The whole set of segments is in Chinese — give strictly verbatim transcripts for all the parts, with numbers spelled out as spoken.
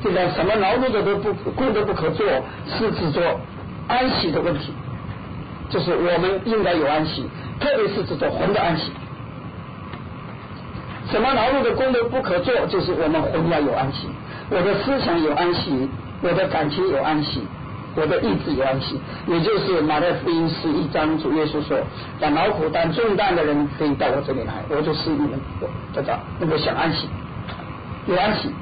这个什么劳碌的都不功德不可做，是指着安息的问题，就是我们应该有安息，特别是指着魂的安息。什么劳碌的功德不可做，就是我们魂要有安息，我的思想有安息，我的感情有安息，我的意志有安息。也就是马太福音十一章主耶稣说，把劳苦担重担的人可以到我这里来，我就使你们得到能够享安息，有安息。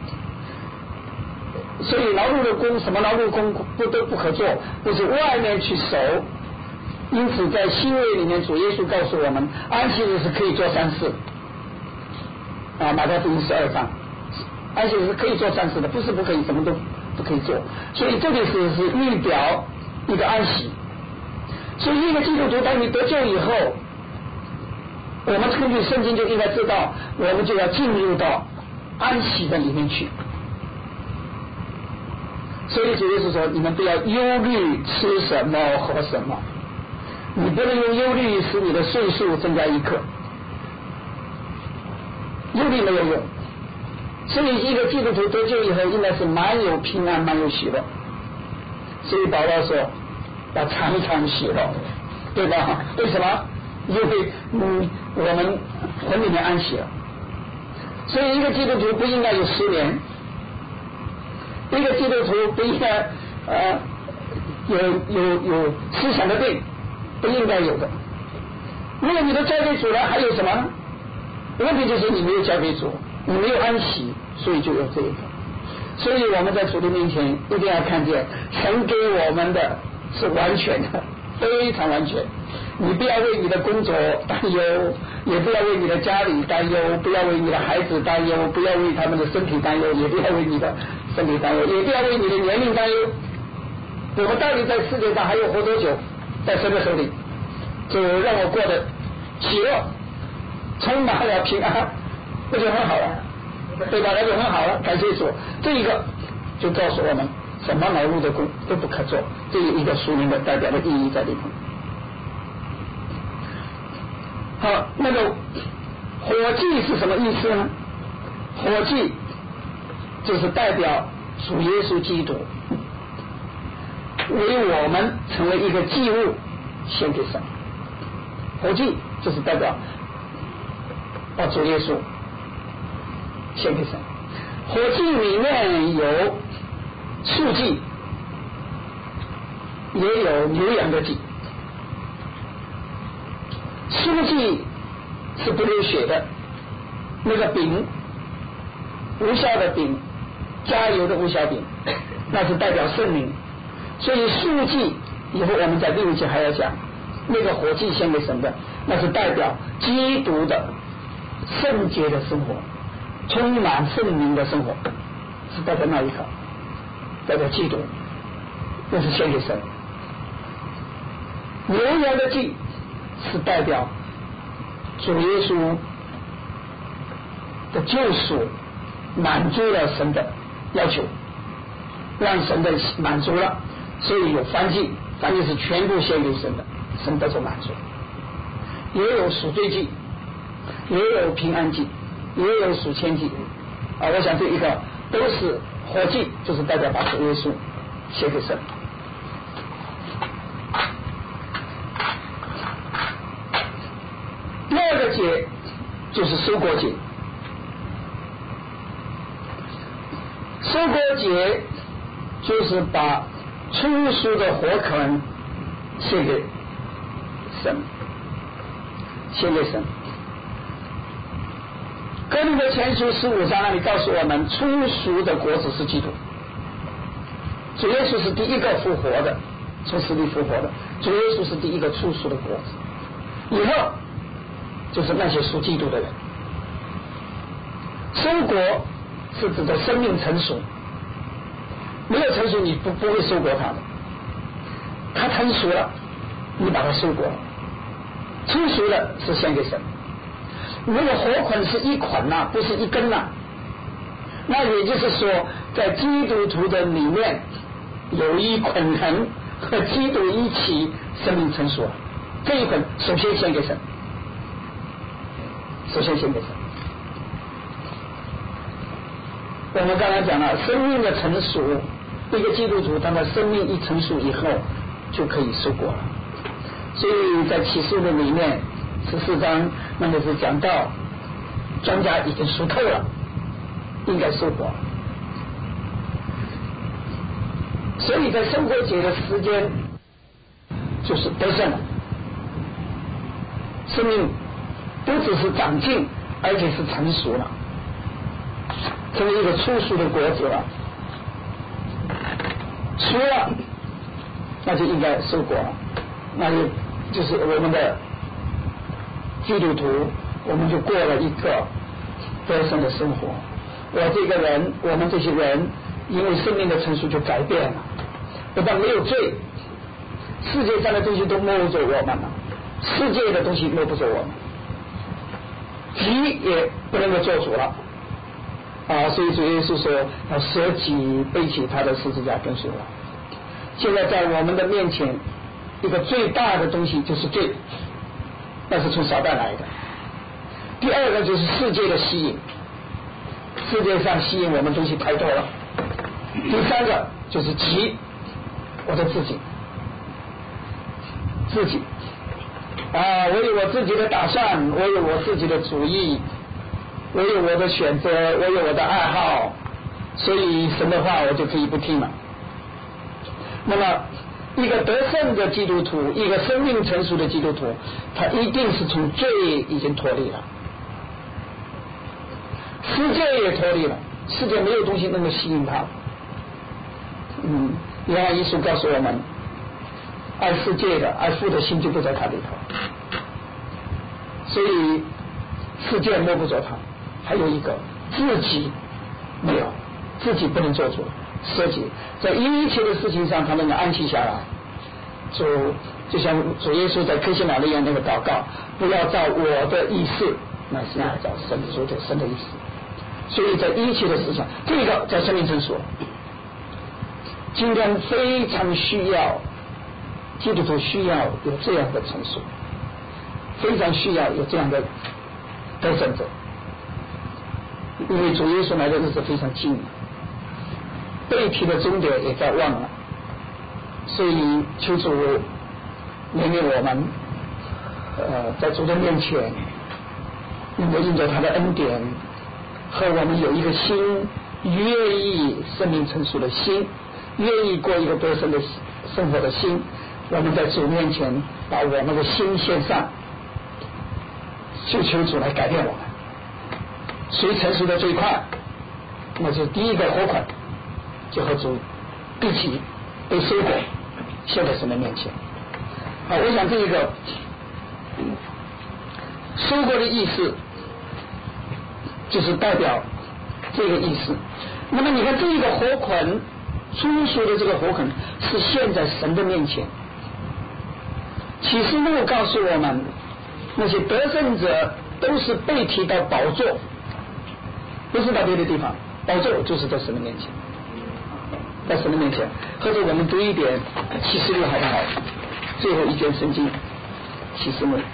所以劳碌的功，什么劳碌功不都不可做，就是外面去守。因此在新约里面，主耶稣告诉我们，安息日是可以做善事啊，马太福音十二章，安息日是可以做善事的，不是不可以，什么都不可以做。所以这里是是预表一个安息。所以一个基督徒当你得救以后，我们根据圣经就应该知道，我们就要进入到安息的里面去。所以主耶稣说，你们不要忧虑吃什么喝什么，你不能用忧虑使你的岁数增加一刻，忧虑没有用。所以一个基督徒得救以后应该是蛮有平安，蛮有喜乐。所以保罗说要常常喜乐，对吧？为什么？因为嗯我们魂里面安息了。所以一个基督徒不应该有失眠，一个基督徒不应该呃有有有思想的病，不应该有的。如果你都交给主了，还有什么呢？问题就是你没有交给主，你没有安息，所以就有这一个。所以我们在主的面前一定要看见，神给我们的是完全的，非常完全。你不要为你的工作担忧，也不要为你的家里担忧，不要为你的孩子担忧，不要为他们的身体担忧，也不要为你的身体担忧，也不要为你的年龄担忧。我们到底在世界上还有活多久？在神的手里，就让我过得喜乐，充满了平安，那就很好了，对吧？那就很好了，感谢主。这一个就告诉我们，什么劳碌的功都不可做，这有一个属灵的代表的意义在里头。好，那个火祭是什么意思呢？火祭就是代表主耶稣基督为我们成为一个祭物献给神。火祭就是代表把主耶稣献给神。火祭里面有素祭，也有牛羊的祭。素祭是不流血的，那个饼无效的饼，加油的无效饼，那是代表圣灵。所以素祭以后我们在第五节还要讲，那个火祭献给神的，那是代表基督的圣洁的生活，充满圣灵的生活，是代表那一个，代表基督，那是献给神。牛羊的祭是代表主耶稣的救赎，满足了神的要求，让神的满足了，所以有燔祭，燔祭是全部献给神的，神得着满足。也有赎罪祭，也有平安祭，也有赎愆祭啊，我想这一个都是火祭，就是代表把主耶稣献给神。第二个节就是收割节。收割节就是把初熟的活捆献给神，献给神。哥林多前书十五章那里告诉我们，初熟的果子是基督。主耶稣是第一个复活的，从死里复活的，主耶稣是第一个初熟的果子。以后就是那些属基督的人。收果是指的生命成熟，没有成熟你不不会收果它的，它成熟了你把它收果，成熟了是献给神。如果活捆是一捆呐、啊，不是一根呐、啊，那也就是说在基督徒的里面有一捆人和基督一起生命成熟了，这一捆首先献给神，首先献给神。 我们刚才讲了，生命的成熟，一个基督徒当他生命一成熟以后，就可以收果了。所以在启示录里面十四章，那个是讲到庄稼已经熟透了，应该收果。所以在收获节的时间就是得胜了，生命不只是长进，而且是成熟了，成为一个粗熟的果子了。熟了，那就应该收果了，那就就是我们的基督徒，我们就过了一个得胜的生活。我这个人，我们这些人，因为生命的成熟就改变了，不但没有罪，世界上的东西都摸不着我们了，世界的东西摸不着我们，己也不能够做主了啊！所以主耶稣说要舍己，背起他的十字架跟随我。现在在我们的面前，一个最大的东西就是罪，那是从撒旦来的。第二个就是世界的吸引，世界上吸引我们东西太多了。第三个就是己，我的自己，自己啊，我有我自己的打算，我有我自己的主意，我有我的选择，我有我的爱好，所以神的话我就可以不听了。那么一个得胜的基督徒，一个生命成熟的基督徒，他一定是从罪已经脱离了，世界也脱离了，世界没有东西能够吸引他。嗯，约翰一书告诉我们，爱世界的爱父的心就不在他里头，所以世界摸不着他。还有一个自己没有，自己不能做主，舍己，在一切的事情上他能够安息下来。主就像主耶稣在客西马尼园那个祷告，不要照我的意思，那是要照神主的神的意思。所以在一切的事上，这个在生命成熟，今天非常需要基督徒需要有这样的成熟，非常需要有这样的得胜者，因为主耶稣来的日子非常近，背题的终点也在望了，所以求主怜悯我们，呃，在主的面前能够印着他的恩典，和我们有一个心，愿意生命成熟的心，愿意过一个得胜的生活的心，我们在主面前把我们的心献上，就求主来改变我们。谁成熟的最快，那就是第一个活款就和主一起被收果，献在神的面前。好，我想这一个收果的意思就是代表这个意思。那么你看这一个活款，初熟的这个活款是献在神的面前。启示录告诉我们，那些得胜者都是被提到宝座，不是到别的地方，宝座就是在神的面前，在神的面前。或者我们读一点启示录好不好？最后一卷圣经启示录，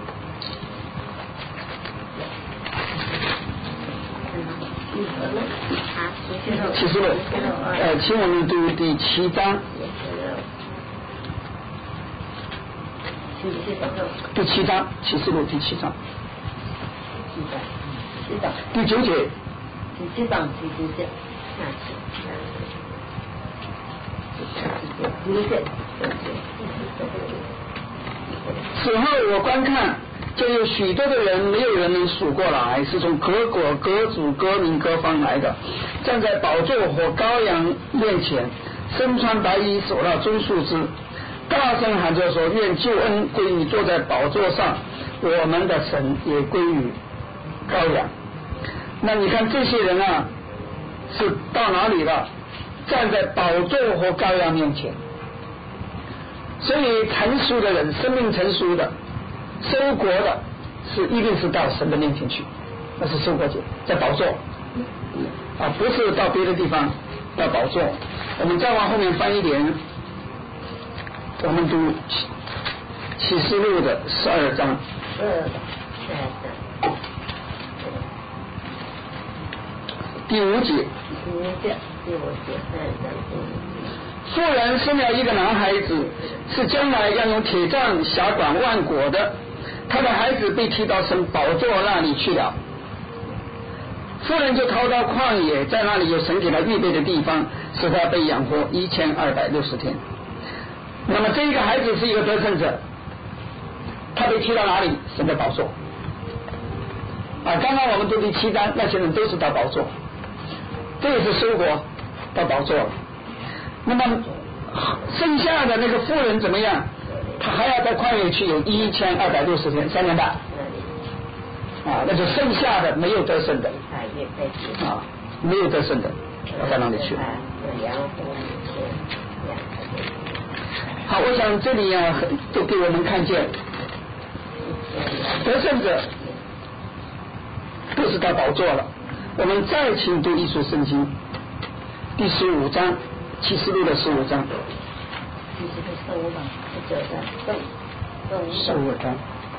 启示录，呃，请我们读第七章，第七章，启示录第七章，第九节， 第七章第九节， 此后我观看，就有许多的人，没有人能数过来，是从各国各族各民各方来的，站在宝座和羔羊面前，身穿白衣，手拿棕树枝，大声喊着说：愿救恩归于坐在宝座上，我们的神也归于羔羊。那你看这些人啊，是到哪里了？站在宝座和羔羊面前。所以成熟的人，生命成熟的收国的，是一定是到神的面前去，那是收国节，在宝座啊，不是到别的地方，到宝座。我们再往后面翻一点，我们读启示录的十二章。 第五节， 第五节，第五节， 妇人生了一个男孩子，是将来要用铁杖辖管万国的。他的孩子被提到神宝座那里去了。妇人就逃到旷野，在那里有神给他预备的地方，使他被养活一千二百六十天。那么这一个孩子是一个得胜者，他被提到哪里？神的宝座。啊，刚刚我们读第七章，那些人都是到宝座，这也是收国到宝座了。那么剩下的那个妇人怎么样？他还要在旷野去有一千二百六十天，三年半。啊，那就剩下的没有得胜的啊，没有得胜的到哪里去了？好，我想这里啊都给我们看见得胜者都是到宝座了。我们再请读一书圣经第十五章，启示录的十五章。十五章。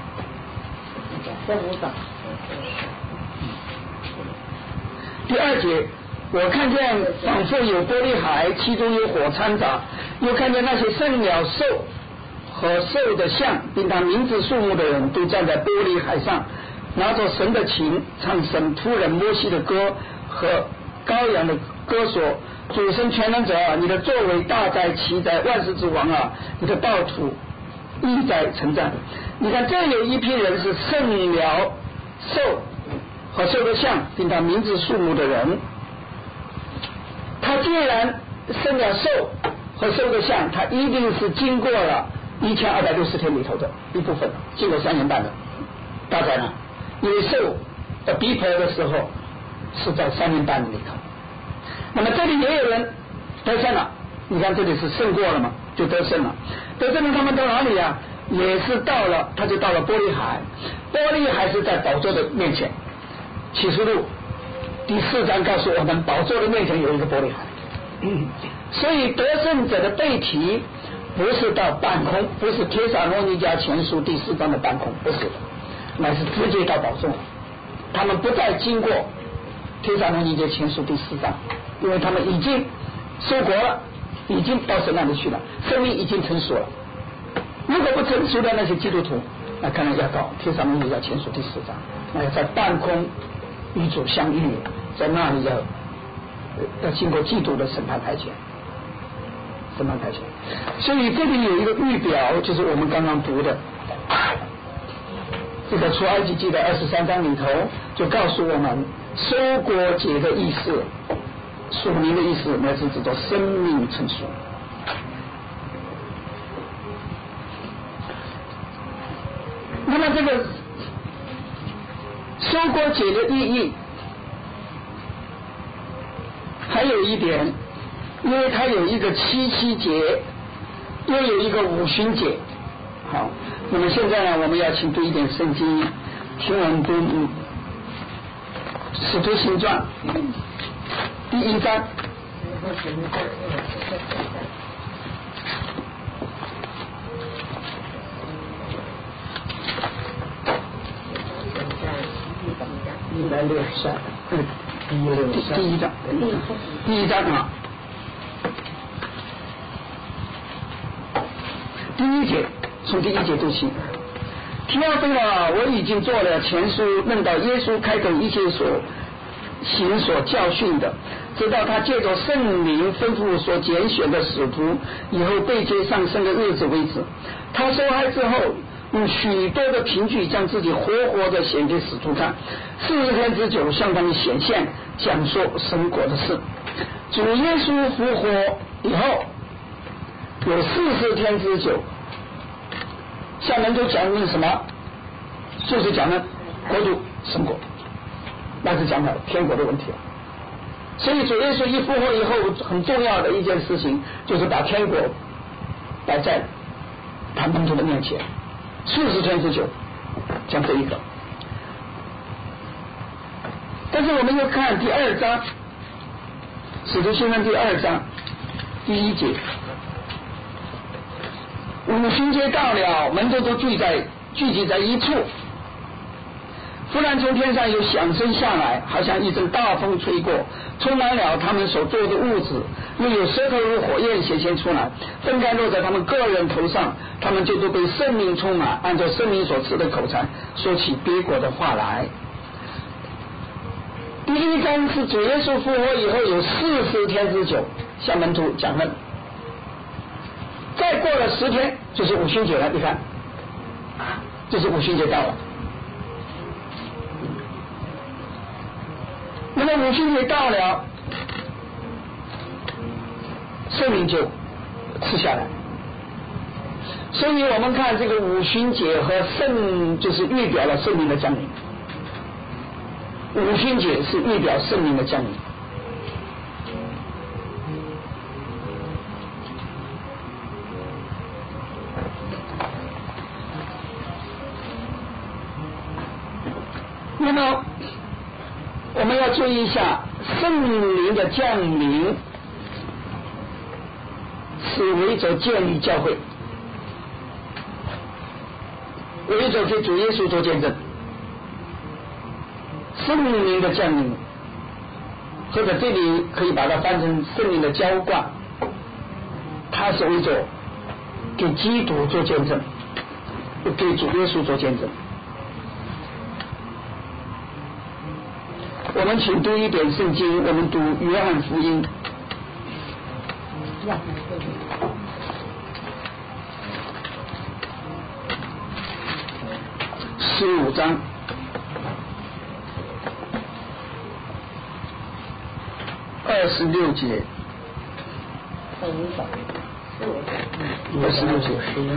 第二节，我看见仿佛有玻璃海，其中有火掺杂，又看见那些胜了兽和兽的像，并他名字数目的人都站在玻璃海上，拿着神的琴，唱神仆人摩西的歌和羔羊的歌说：主神全能者啊，你的作为大哉奇哉，万世之王啊，你的道途意在称赞。你看，这有一批人是胜了兽和兽的像，并他名字数目的人。他既然胜了兽和兽的像，他一定是经过了一千二百六十天里头的一部分，经过三年半的大灾难。因为兽的逼迫的时候是在三年半里头。那么这里也有人得胜了，你看这里是胜过了嘛，就得胜了。得胜了，他们到哪里啊？也是到了，他就到了玻璃海。玻璃海是在宝座的面前。启示录第四章告诉我们，宝座的面前有一个玻璃海。嗯，所以得胜者的背题不是到半空，不是帖撒罗尼迦前书第四章的半空，不是的，乃是直接到宝座。他们不再经过帖撒罗尼迦前书第四章，因为他们已经收国了，已经到神那里去了，生命已经成熟了。如果不成熟的那些基督徒，那可能要到帖撒罗尼迦前书第四章，那要在半空与主相遇，在那里要要经过基督的审判台前，审判台前。所以这里有一个预表，就是我们刚刚读的这个出埃及记的二十三章里头，就告诉我们收国节的意思，属灵的意思，乃是指着生命成熟。那么这个收国节的意义还有一点，因为它有一个七夕节，又有一个五旬节。好，那么现在呢，我们要请读一点圣经，听我们读《使徒行传》第一章。一百六十三，嗯，第一第一章，第一章啊，第一节，从第一节读起。提奥菲了，我已经做了前书，论到耶稣开头一切所行所教训的，直到他借着圣灵吩咐所拣选的使徒以后被接上升的日子为止。他受害之后，用许多的凭据将自己活活的显给使徒看，四十天之久向他们显现，讲说神国的事。主耶稣复活以后，有四十天之久，向门徒讲论什么？就是讲了国度神国，那是讲了天国的问题了。所以主耶稣一复活以后，很重要的一件事情就是把天国摆在他门徒的面前。四十天之久讲这一个，但是我们又看第二章，使徒行传第二章第一节，五旬节到了，门徒都聚在聚集在一处， 忽然从天上有响声下来，好像一阵大风吹过，充满了他们所坐的屋子，又有舌头如火焰显现出来，分开落在他们个人头上，他们就都被圣灵充满，按照圣灵所赐的口才说起别国的话来。第一章是主耶稣复活以后有四十天之久向门徒讲论，再过了十天就是五旬节了，你看就是五旬节到了。那么五旬节到了，圣灵就赐下来，所以我们看这个五旬节和圣就是预表了圣灵的降临，五旬节是预表圣灵的降临。那么我们要注意一下，圣灵的降临是为着建立教会，为着给主耶稣做见证。圣灵的降临，或者这里可以把它翻成圣灵的浇灌，它是为着给基督做见证，给主耶稣做见证。我们请读一遍圣经，我们读约翰福音十五章二十六节，二十六节，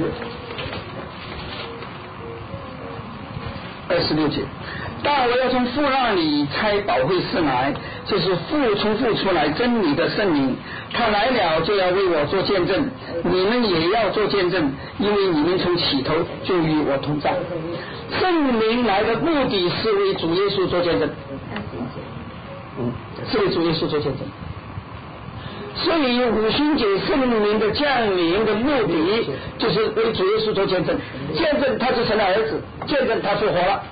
二十六节。但我要从父那里差保惠师来，就是父从父出来真理的圣灵，他来了就要为我做见证，你们也要做见证，因为你们从起头就与我同在。圣灵来的目的是为主耶稣做见证，嗯，是为主耶稣做见证。所以五旬节圣灵的降临的目的就是为主耶稣做见证，见证他是神的儿子，见证他复活了，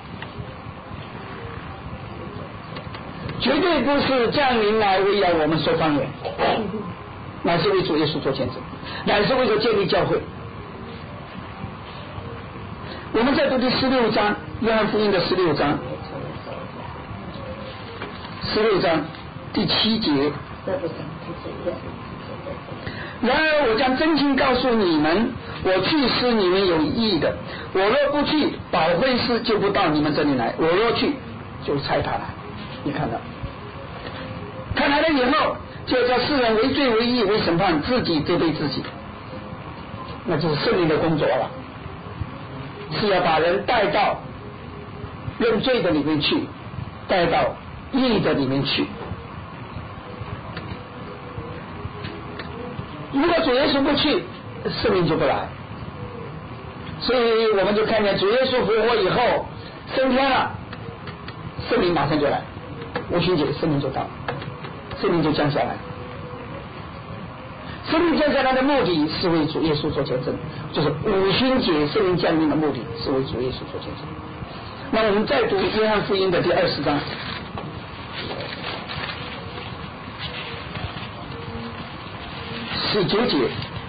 绝对不是降临来为要我们说方言，乃是为主耶稣做见证，乃是为了建立教会。我们再读第十六章，约翰福音的十六章，十六章第七节。然而我将真情告诉你们，我去是你们有益的，我若不去，保惠师就不到你们这里来，我若去，就差他来。你看到他来了以后，就叫世人为罪为义为审判，自己责备自己，那就是圣灵的工作了，是要把人带到认罪的里面去，带到义的里面去。如果主耶稣不去，圣灵就不来。所以我们就看见主耶稣复活以后升天了，圣灵马上就来，五旬节圣灵就到，圣灵就降下来。圣灵降下来的目的是为主耶稣做见证，就是五旬节圣灵降临的目的是为主耶稣做见证。那我们再读约翰福音的第二十章十九节。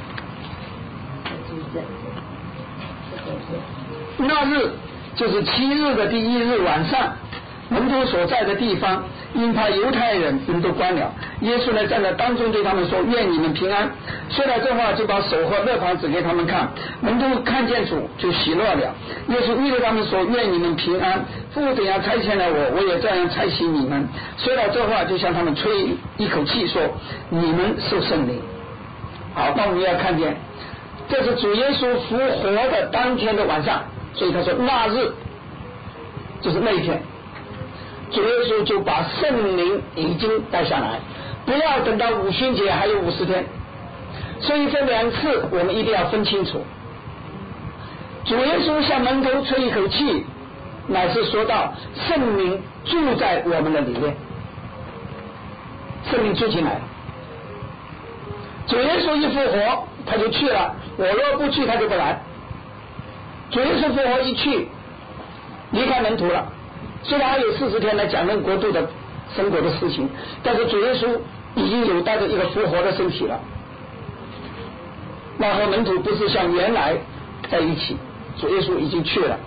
那日就是七日的第一日晚上，门徒所在的地方，因怕犹太人，门都关了。耶稣呢站在当中对他们说：“愿你们平安。”说了这话，就把手和肋旁指给他们看。门徒看见主，就喜乐了。耶稣依着他们说：“愿你们平安。父怎样差遣了我，我也这样差遣你们。”说了这话，就向他们吹一口气，说：“你们受圣灵。”好，那我们要看见，这是主耶稣复活的当天的晚上，所以他说那日就是那一天，主耶稣就把圣灵已经带下来，不要等到五旬节还有五十天。所以这两次我们一定要分清楚，主耶稣向门徒吹一口气，乃是说到圣灵住在我们的里面，圣灵住进来了。主耶稣一复活他就去了，我若不去他就不来。主耶稣复活一去，离开门徒了， 虽然还有四十天来讲论国度的生活的事情，但是主耶稣已经有带着一个复活的身体了。那和门徒不是像原来在一起，主耶稣已经去了，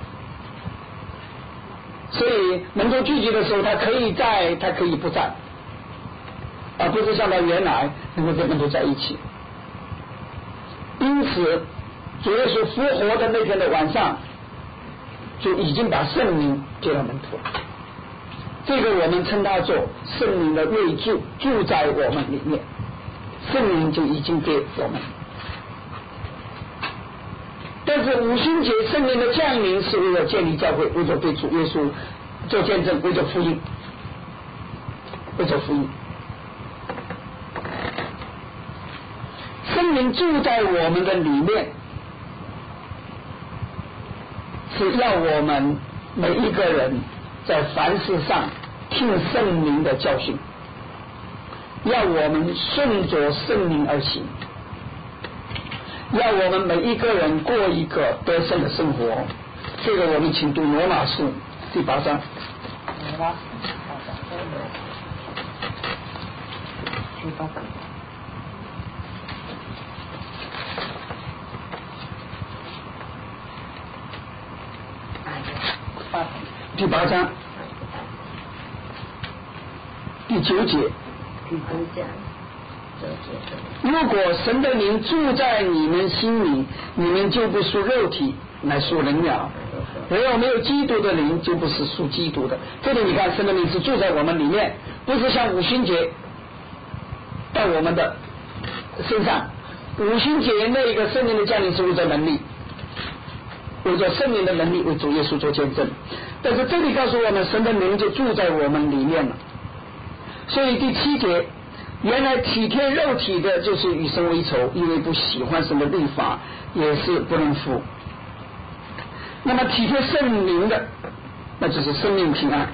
所以门徒聚集的时候，他可以在，他可以不在，而不是像他原来能够跟门徒在一起。因此主耶稣复活的那天的晚上，就已经把圣灵给了门徒，这个我们称它做圣灵的内住，住在我们里面，圣灵就已经给我们。但是五旬节圣灵的降临是为了建立教会，为了对主耶稣做见证，为了福音，为了福音。圣灵住在我们的里面，是要我们每一个人在凡事上听圣灵的教训，要我们顺着圣灵而行，要我们每一个人过一个得胜的生活。这个我们请读罗马书第八章。 罗马书第八章。 第八章第九节。 第九节。 如果神的灵住在你们心里，你们就不属肉体，乃属灵了。如果没有基督的灵，就不是属基督的。这里你看，神的灵是住在我们里面，不是像五旬节到我们的身上。五旬节那一个圣灵的降临是为着能力，为着圣灵的能力为主耶稣做见证。但是这里告诉我们，神的灵就住在我们里面了。所以第七节，原来体贴肉体的就是与神为仇，因为不喜欢神的律法，也是不能服。那么体贴圣灵的，那就是生命平安。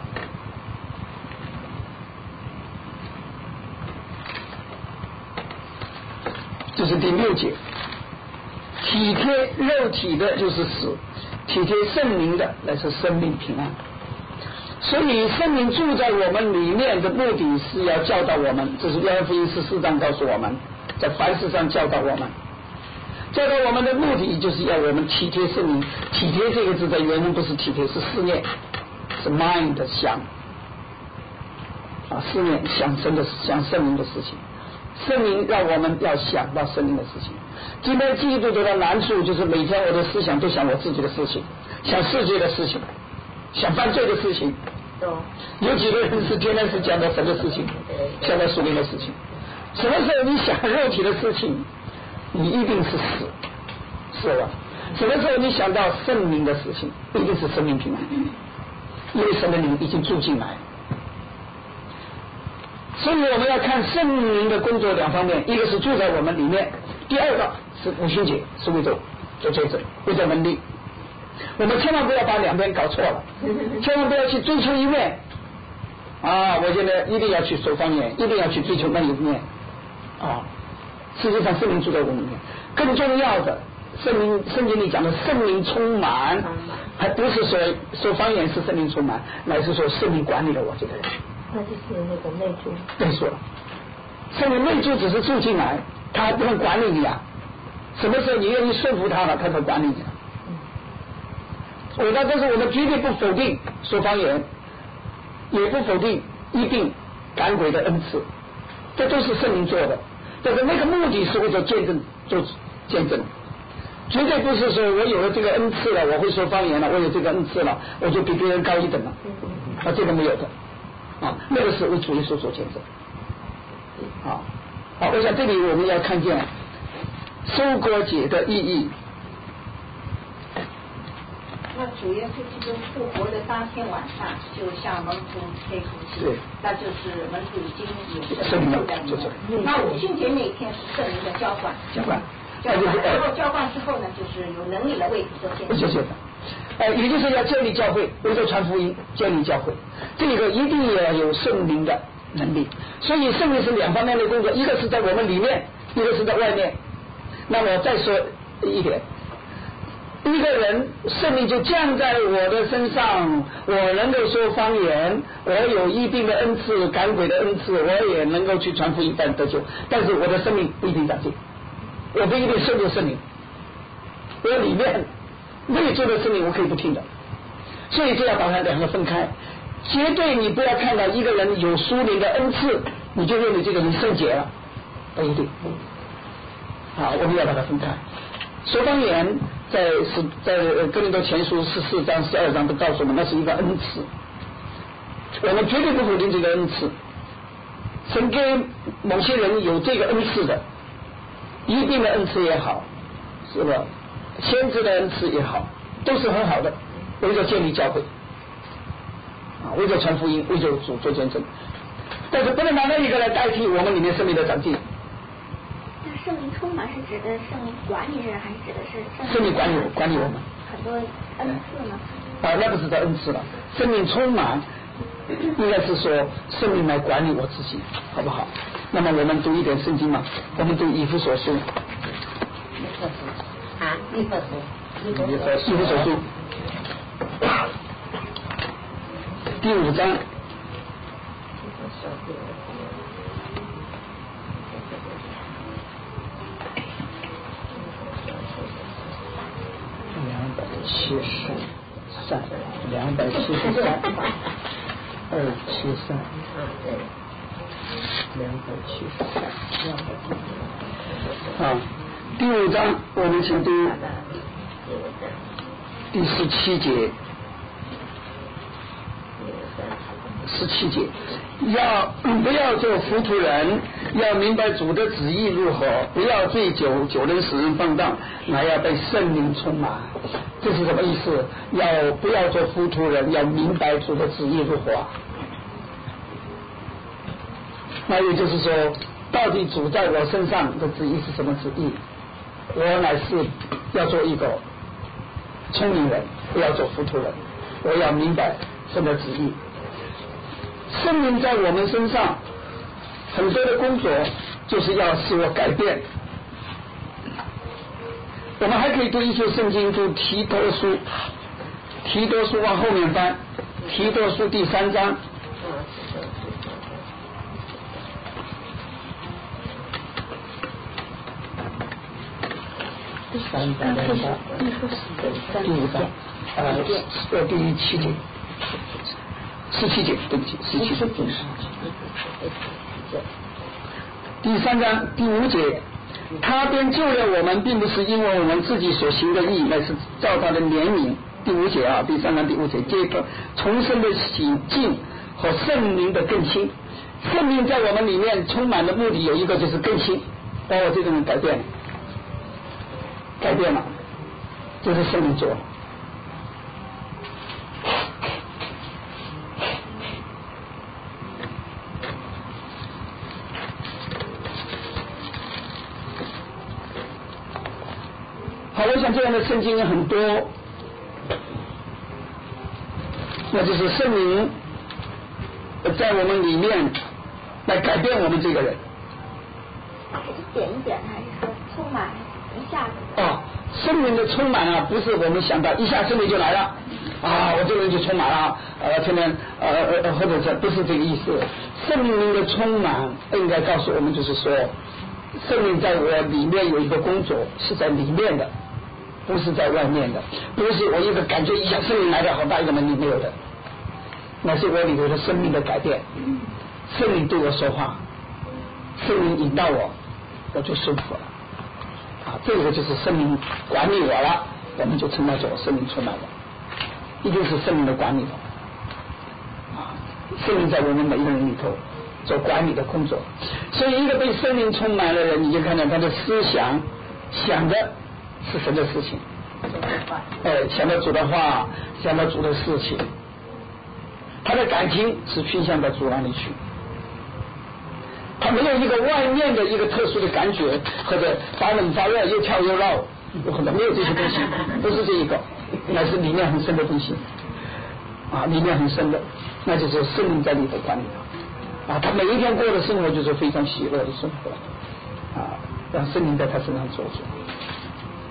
这是第六节，体贴肉体的就是死，体贴圣灵的乃是生命平安。所以圣灵住在我们里面的目的是要教导我们，这是约翰福音十四章告诉我们，在凡事上教导我们。教导我们的目的就是要我们体贴圣灵。体贴这个字在原文不是体贴，是思念，是 mind 的想啊，思念想神的想圣灵的事情。圣灵让我们要想到圣灵的事情。今天基督徒的难处就是每天我的思想都想我自己的事情，想世界的事情，想犯罪的事情。有几个人是天天是讲到神的事情，想到属灵的事情。什么时候你想肉体的事情，你一定是死，是吧？什么时候你想到圣灵的事情，一定是生命平安，因为神的灵已经住进来。所以我们要看圣灵的工作两方面，一个是住在我们里面，第二个是五旬节，是为着做见证，为着能力。我们千万不要把两边搞错了，千万不要去追求一面啊！我觉得一定要去说方言，一定要去追求那一面啊！实际上圣灵住在我们里面，更重要的，圣灵圣经里讲的圣灵充满，还不是说说方言是圣灵充满，乃是说圣灵管理了我这个人。 那就是那个内住。 对说了，圣灵内住只是住进来，他还不能管理你啊！什么时候你愿意顺服他了，他才管理你了。我那但是我们绝对不否定说方言，也不否定一定赶鬼的恩赐，这都是圣灵做的。但是那个目的是为了见证，做见证，绝对不是说我有了这个恩赐了，我会说方言了，我有这个恩赐了，我就比别人高一等了，啊，这个没有的，啊，那个是为主耶稣做见证。啊，好，我想这里我们要看见收割节的意义。 那主耶稣基督复活的当天晚上，就向门徒吹口气，那就是门徒已经有圣灵在里面。那五旬节那一天是圣灵的浇灌， 浇灌， 浇灌，然后浇灌之后呢，就是有能力的为主做见证。 就是的，呃，也就是要建立教会，为了传福音，建立教会，这个一定要有圣灵的能力。所以圣灵是两方面的工作，一个是在我们里面，一个是在外面。那我再说一点。 一个人圣灵就降在我的身上，我能够说方言，我有医病的恩赐，赶鬼的恩赐，我也能够去传福音得救，但是我的生命不一定长进，我不一定受过圣灵，我里面没有做的圣灵我可以不听的，所以就要把它两个分开。绝对你不要看到一个人有属灵的恩赐，你就认为这个人圣洁了，不一定。好，我们要把它分开。说方言在是在哥林多前书十四章十二章都告诉我们，那是一个恩赐，我们绝对不否定这个恩赐。神给某些人有这个恩赐的，一定的恩赐也好，是吧？先知的恩赐也好，都是很好的，为了建立教会啊，为了传福音，为了主做见证。但是不能拿那一个来代替我们里面生命的长进。 那圣灵充满是指的圣灵管理人，还是指的是圣灵管理管理我们很多恩赐呢？ 啊，那不是叫恩赐了，生命充满应该是说圣灵来管理我自己，好不好？那么我们读一点圣经嘛，我们读以弗所书。 啊，以弗所， 以弗所书第五章。两百七十三，两百七十三，二七三，两百七十三，两百七十三。啊，第五章我们请读第十七节。十七节，要不要做糊涂人，要明白主的旨意如何，不要醉酒，酒能使人放荡，乃要被圣灵充满。这是什么意思？要不要做糊涂人，要明白主的旨意如何。那也就是说，到底主在我身上的旨意是什么旨意？我乃是要做一个聪明人，不要做糊涂人，我要明白什么旨意。圣灵在我们身上很多的工作就是要使我改变。我们还可以读一些圣经，读提多书，提多书往后面翻，提多书第三章。三章的第五章，呃，呃，第七节。十七节，对不起，十七节。第三章第五节，他便救了我们，并不是因为我们自己所行的义，乃是照他的怜悯。第五节啊，第三章第五节，这个重生的洗净和圣灵的更新。圣灵在我们里面充满的目的有一个就是更新，把我这个人改变了，改变了，这是圣灵做了。好，我想这样的圣经很多，那就是圣灵在我们里面来改变我们这个人。 一点一点，还是说充满一下子？ 哦，圣灵的充满啊，不是我们想到一下圣灵就来了啊，我这个人就充满了，呃，天天呃呃，或者是不是这个意思？圣灵的充满应该告诉我们，就是说，圣灵在我里面有一个工作是在里面的。不是在外面的，不是我一个感觉一下圣灵来的好大一个能力没有的，那是我里头的生命的改变。圣灵对我说话，圣灵引导我，我就顺服了。啊，这个就是圣灵管理我了，我们就称它做圣灵充满我，一定是圣灵的管理我。啊，圣灵在我们每一个人里头做管理的工作，所以一个被圣灵充满的人，你就看到他的思想想的是神的事情，哎，想到主的话，想到主的事情，他的感情是偏向到主那里去，他没有一个外面的一个特殊的感觉，或者发冷发热又跳又闹，有可能没有这些东西，不是这一个，那是里面很深的东西，啊，里面很深的，那就是圣灵在里头管理他，啊，他每一天过的生活就是非常喜乐的生活，啊，让圣灵在他身上做主。啊，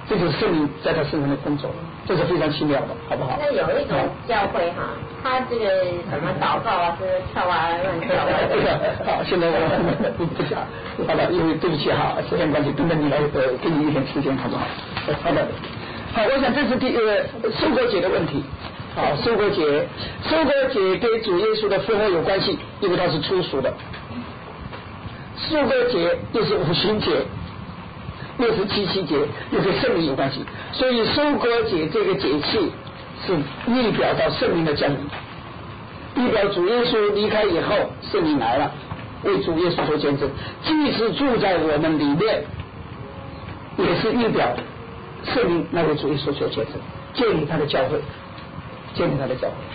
这就是圣灵在他身上的工作，这是非常奇妙的，好不好？ 那有一种教会哈，他这个什么祷告啊，是跳啊乱跳啊。 这个好，现在我不不讲，好了，因为对不起哈，时间关系，等等你来呃，给你一点时间，好不好？好的，好，我想这是第呃收割节的问题。好，收割节，收割节跟主耶稣的复活有关系，因为它是初熟的。收割节又是五旬节，又是七夕节，又跟圣灵有关系，所以收割节这个节气是预表到圣灵的降临，预表主耶稣离开以后，圣灵来了，为主耶稣做见证，既是住在我们里面，也是预表圣灵那为主耶稣做见证，建立他的教会，建立他的教会。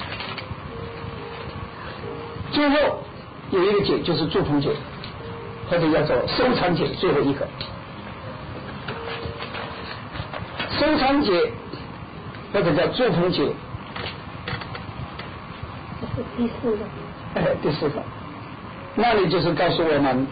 最后有一个节就是祝福节，或者叫做收藏节，最后一个收藏节或者叫祝福节， 是第四个。 哎，第四个，那里就是告诉我们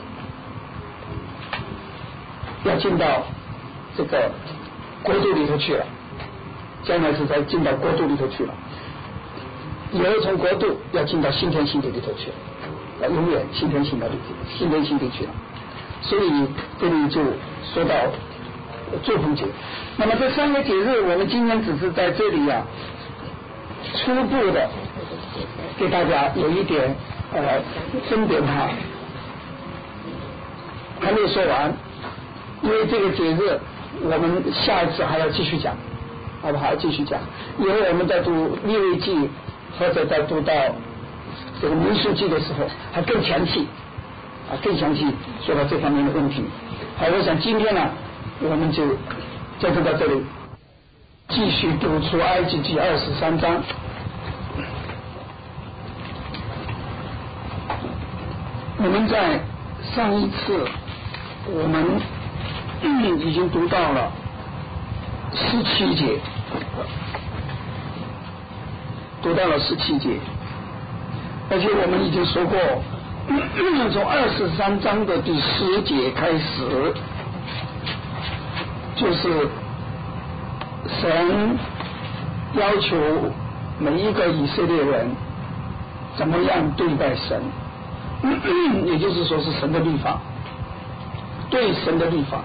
要进到这个国度里头去了，将来是在进到国度里头去了，以后从国度要进到新天新地里头去了，要永远新天新地里新天新地去了，所以这里就说到祝福节。那么这三个节日，我们今天只是在这里啊，初步的给大家有一点呃分别它，还没有说完，因为这个节日我们下一次还要继续讲，好不好？继续讲，以后我们在读利未记或者在读到这个民数记的时候，还更详细啊，更详细说到这方面的问题。好，我想今天呢，我们就就到这里，继续读出埃及记二十三章。我们在上一次我们已经读到了十七节，读到了十七节，而且我们已经说过，从二十三章的第十节开始，就是神要求每一个以色列人怎么样对待神，也就是说是神的律法，对神的律法。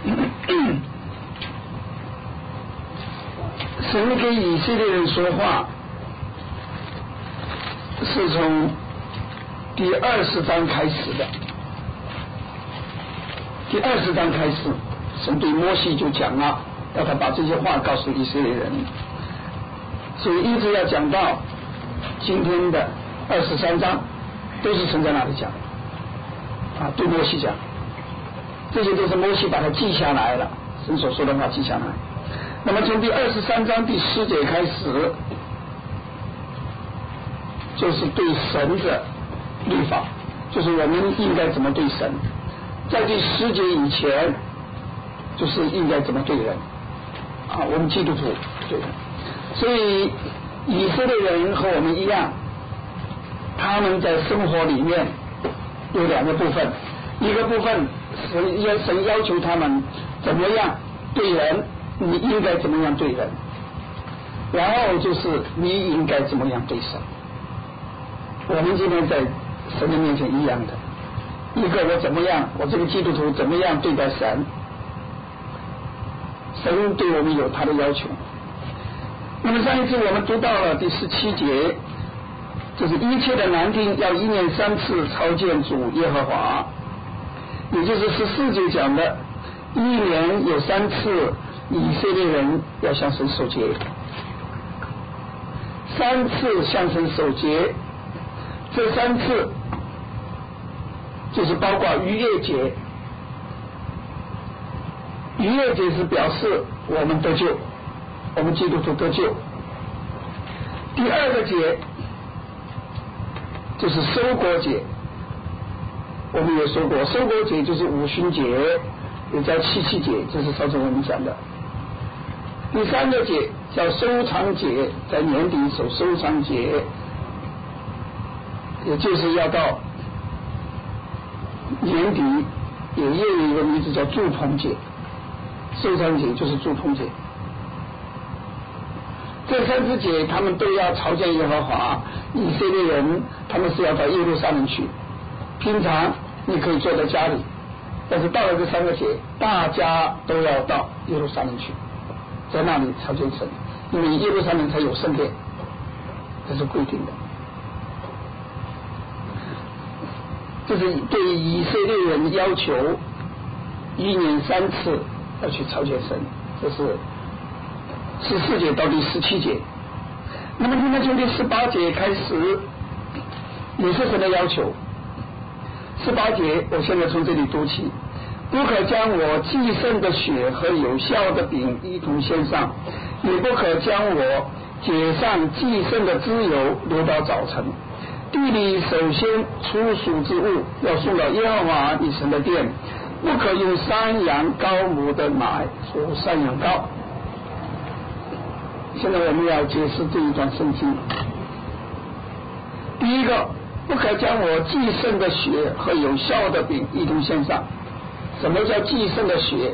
神跟以色列人说话是从第二十章开始的，第二十章开始，神对摩西就讲了，要他把这些话告诉以色列人，所以一直要讲到今天的二十三章，都是神在那里讲啊，对摩西讲，这些都是摩西把它记下来了，神所说的话记下来。那么从第二十三章第十节开始，就是对神的律法，就是我们应该怎么对神。在第十节以前，就是应该怎么对人啊，我们基督徒对人。所以以色列人和我们一样，他们在生活里面有两个部分，一个部分神要神要求他们怎么样对人，你应该怎么样对人，然后就是你应该怎么样对神。我们今天在神的面前一样的，一个我怎么样，我这个基督徒怎么样对待神，神对我们有他的要求。那么上一次我们读到了第十七节，就是一切的难听要一年三次朝见主耶和华，也就是十四节讲的一年有三次以色列人要向神守节，三次向神守节，这三次就是包括逾越节，逾越节是表示我们得救，我们基督徒得救。第二个节就是收割节，我们也说过，收割节就是五旬节，也叫七夕节，这是上次我们讲的。第三个节叫收藏节，在年底守收藏节，也就是要到年底，也又有一个名字叫祝棚节， 受伤节就是住棚节。这三支节他们都要朝见耶和华。以色列人他们是要到耶路撒冷去，平常你可以坐在家里，但是到了这三个节，大家都要到耶路撒冷去，在那里朝见神，因为耶路撒冷才有圣殿，这是规定的。这是对以色列人要求一年三次要去朝见神，这是十四节到第十七节。那么你们从第十八节开始也是神的要求。十八节我现在从这里读起，不可将我祭牲的血和有效的饼一同献上，也不可将我解上祭牲的脂油留到早晨。地里首先出属之物要送到耶和华你神的殿，不可用山羊羔母的奶和山羊羔。现在我们要解释这一段圣经。第一个，不可将我祭牲的血和有效的饼一同献上。什么叫祭牲的血？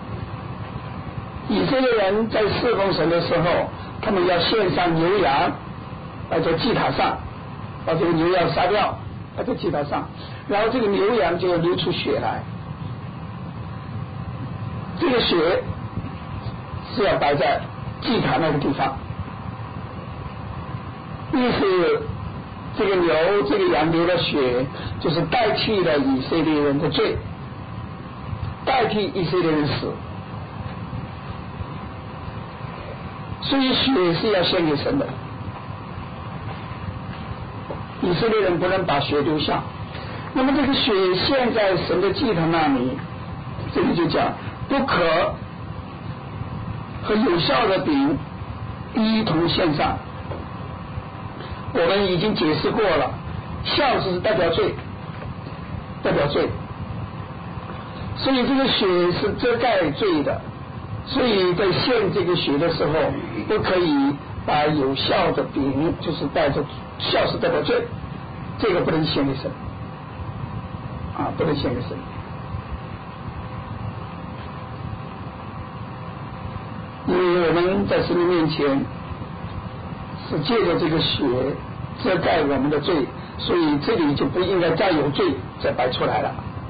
以色列人在侍奉神的时候，他们要献上牛羊，摆在祭坛上，把这个牛羊杀掉，摆在祭坛上，然后这个牛羊就要流出血来。这个血是要摆在祭坛那个地方，意思这个牛这个羊流的血就是代替了以色列人的罪，代替以色列人死，所以血是要献给神的。以色列人不能把血留下，那么这个血献在神的祭坛那里，这里就讲不可和有效的饼一同献上。我们已经解释过了，效是代表罪，代表罪，所以这个血是遮盖罪的，所以在献这个血的时候，不可以把有效的饼，就是带着效是代表罪，这个不能献给神啊，不能献给神。因为我们在神的面前是借着这个血遮盖我们的罪，所以这里就不应该再有罪再摆出来了。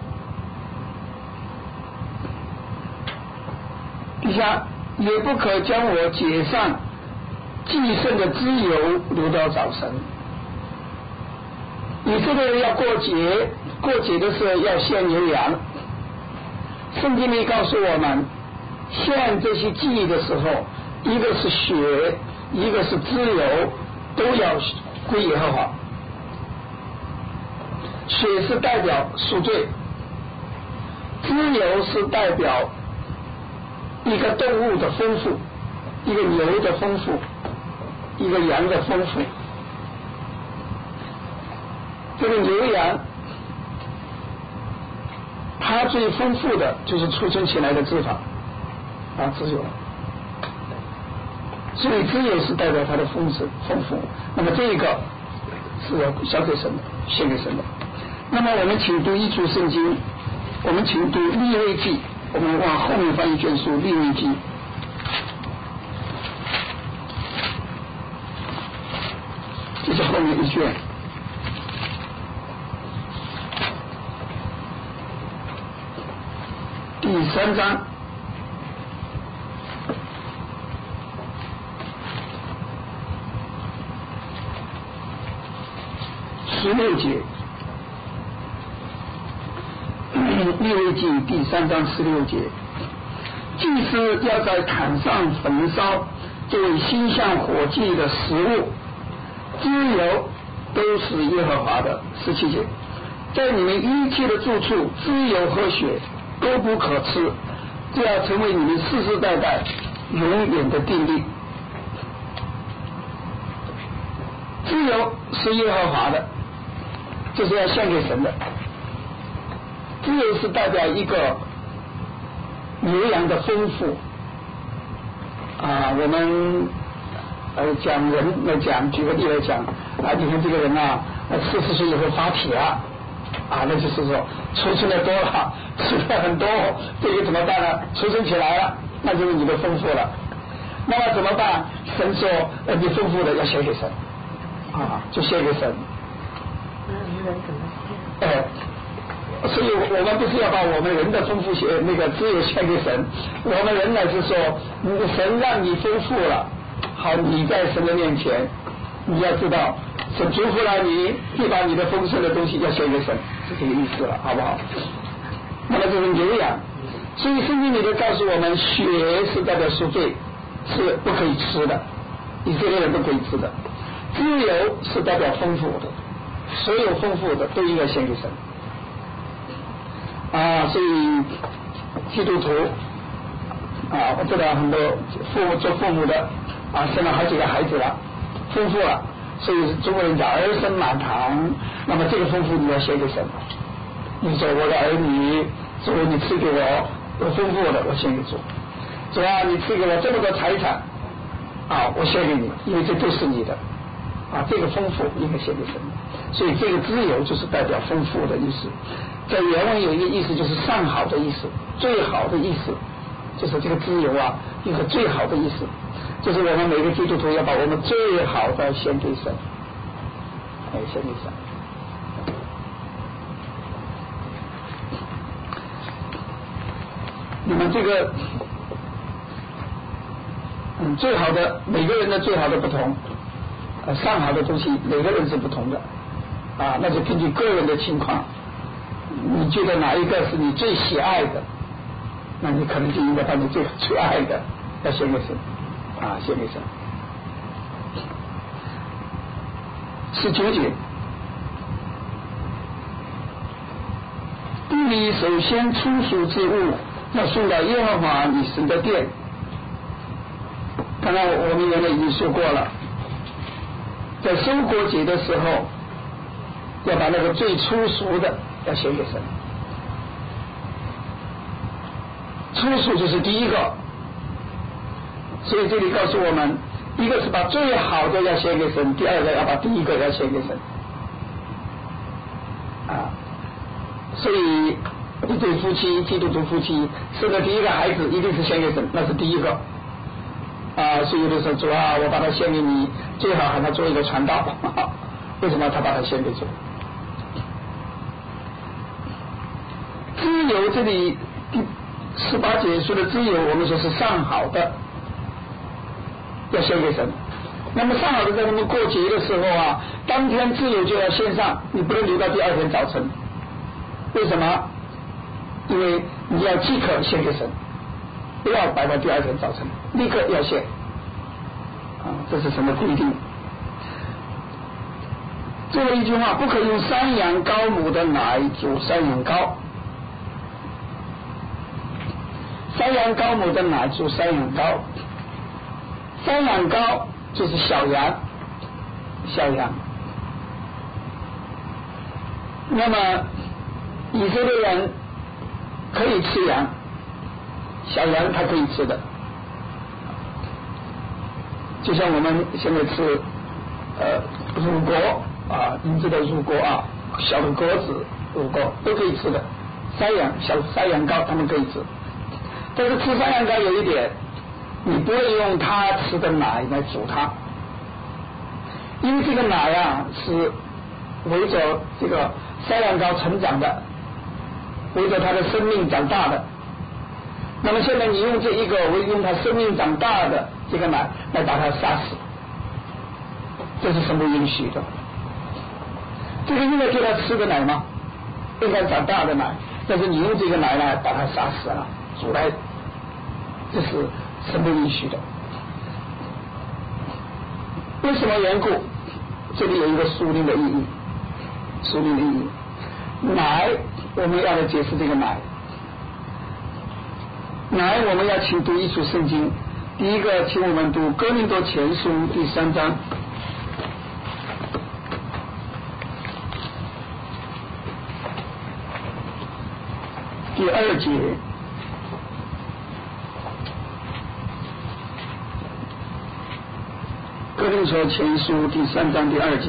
第三，也不可将我解上祭牲的脂油留到早晨。以色列人要过节，过节的时候要献牛羊，圣经里告诉我们，献这些祭的时候，一个是血，一个是脂油，都要归耶和华。血是代表赎罪，脂油是代表一个动物的丰富，一个牛的丰富，一个羊的丰富。这个牛羊它最丰富的就是储存起来的脂肪啊，脂油，所以脂油是代表它的丰盛丰富。那么这个是要交给神的，献给神的。那么我们请读一处圣经，我们请读利未记，我们往后面翻一卷书，利未记。这是后面一卷。第三章十六节，利未记第三章十六节，祭司要在坛上焚烧作为馨香火祭的食物，脂油都是耶和华的。十七节，在你们一切的住处，脂油和血都不可吃，这要成为你们世世代代永远的定律。脂油是耶和华的，这是要献给神的。脂油是代表一个牛羊的丰富啊。我们呃讲人来讲，举个例来讲啊，你看这个人啊，四十岁以后发铁啊。啊，那就是说储存的多了，储存很多，这个怎么办呢？储存起来了， 那就是你的丰富了。那么怎么办？神说，呃，你丰富的要献给神，啊，就献给神。 那我们人怎么献？ 哎。所以我们不是要把我们人的丰富献那个自由献给神，我们人乃是说，神让你丰富了，好，你在神的面前，你要知道神祝福了你，你把你的丰盛的东西要献给神，是这个意思了，好不好？那么这是牛羊，所以圣经里头告诉我们，血是代表赎罪，是不可以吃的，以色列人都可以吃的。自由是代表丰富的，所有丰富的都应该献给神。啊，所以基督徒啊，我知道很多父母做父母的啊，生了好几个孩子了，丰富了，所以中国人讲儿孙满堂。那么这个丰富你要献给神。你说我的儿女，主你赐给我有丰富的，我献给主。主啊，你赐给我这么多财产啊，我献给你，因为这都是你的啊，这个丰富应该献给神。所以这个自由就是代表丰富的意思。在原文有一个意思就是上好的意思，最好的意思，就是这个自由啊，一个最好的意思，就是我们每个基督徒要把我们最好的献给神，哎，献给神。那么这个，嗯，最好的每个人的最好的不同，呃，上好的东西每个人是不同的，啊，那就根据个人的情况。你觉得哪一个是你最喜爱的，那你可能就应该把你最最爱的要献给神，啊，献给神。十九节，地里首先出熟之物要送到耶和华你神的殿。刚才我们原来已经说过了，在收割节的时候，要把那个最出熟的要献给神。出熟就是第一个，所以这里告诉我们，一个是把最好的要献给神，第二个要把第一个要献给神。啊，所以一对夫妻，基督徒夫妻生的第一个孩子一定是献给神，那是第一个。啊，所以有的时候主啊，我把他献给你，最好喊他做一个传道。为什么他把他献给主？自由这里第十八节说的自由，我们说是上好的，要献给神。那么上好的在他们过节的时候啊，当天自由就要献上，你不能留到第二天早晨。为什么？因为你要即刻献给神，不要摆到第二天早晨，立刻要献。啊，这是什么规定？最后一句话，不可用山羊羔母的奶煮山羊羔。山羊羔母的奶煮山羊羔，山羊羔就是小羊，小羊。那么以色列人可以吃羊，小羊他可以吃的，就像我们现在吃呃乳鸽啊，你知道乳鸽啊，小的鸽子、乳鸽都可以吃的，山羊小山羊羔他们可以吃。但是吃山羊羔有一点，你不会用它吃的奶来煮它，因为这个奶啊是围着这个山羊羔成长的，围着它的生命长大的。那么现在你用这一个为用它生命长大的这个奶来把它杀死，这是神不允许的。这个应该给它吃的奶吗？应该长大的奶，但是你用这个奶来把它杀死了，煮来，这是神不允许的。为什么缘故？这里有一个属灵的意义，属灵的意义。奶，我们要来解释这个奶。奶，我们要请读一处圣经。第一个，请我们读哥林多前书第三章。第二节，哥林多前书第三章第二节，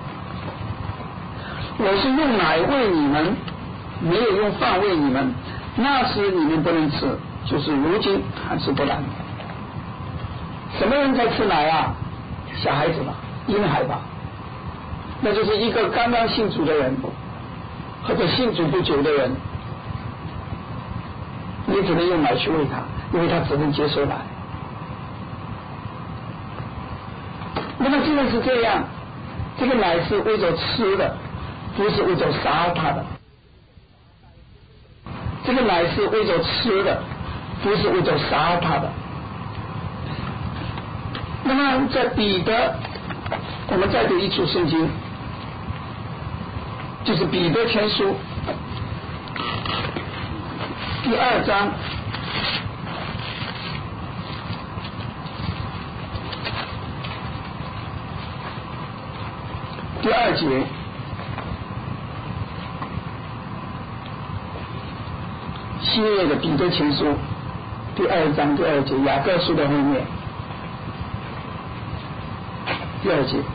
我是用奶喂你们，没有用饭喂你们， 那时你们不能吃，就是如今还是不然。什么人在吃奶啊？小孩子吧，婴孩吧，那就是一个刚刚信主的人，或者信主不久的人，你只能用奶去喂他，因为他只能接受奶。那么既然是这样，这个奶是为着吃的，不是为着杀他的。这个奶是为着吃的，不是为着杀他的。那么在彼得，我们再读一处圣经，就是彼得前书第二章第二节。新约的彼得前书第二章第二节，雅各书的后面第二节，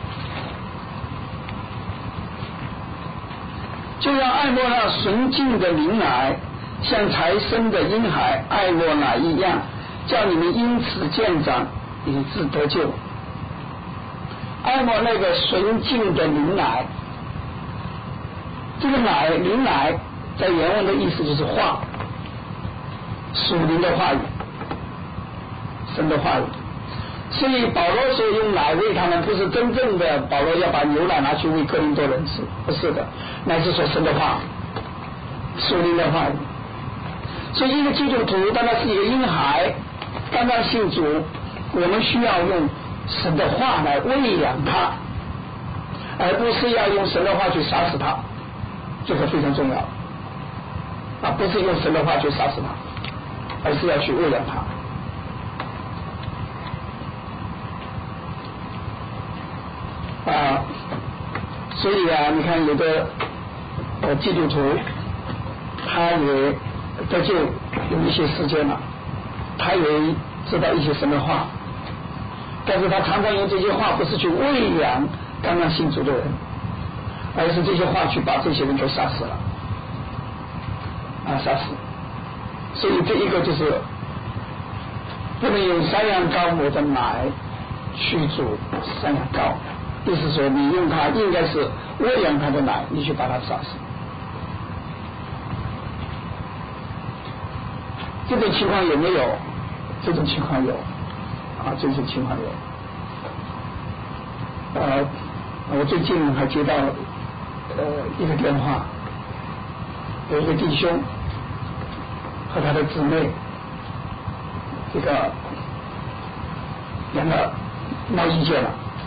就要爱慕那纯净的灵奶，像才生的婴孩爱慕奶一样，叫你们因此渐长，以致得救。爱慕那个纯净的灵奶，这个奶灵奶在原文的意思就是话，属灵的话语，神的话语。所以保罗说用奶喂他们，不是真正的保罗要把牛奶拿去喂哥林多人吃，不是的，乃是说神的话，属灵的话语。所以一个基督徒当他是一个婴孩，刚刚信主，我们需要用神的话来喂养他，而不是要用神的话去杀死他，这个非常重要啊！不是用神的话去杀死他，而是要去喂养他。啊，所以啊，你看有的呃基督徒，他也得救有一些时间了，他也知道一些神的话，但是他常常用这些话不是去喂养刚刚信主的人，而是这些话去把这些人给杀死了，啊，杀死。所以这一个就是不能用山羊羔母的奶去煮山羊羔。意思说你用它应该是喂养它的奶，你去把它杀死。这种情况有没有？这种情况有啊，这种情况有。呃，我最近还接到呃一个电话，有一个弟兄和他的姊妹，这个两个闹意见了。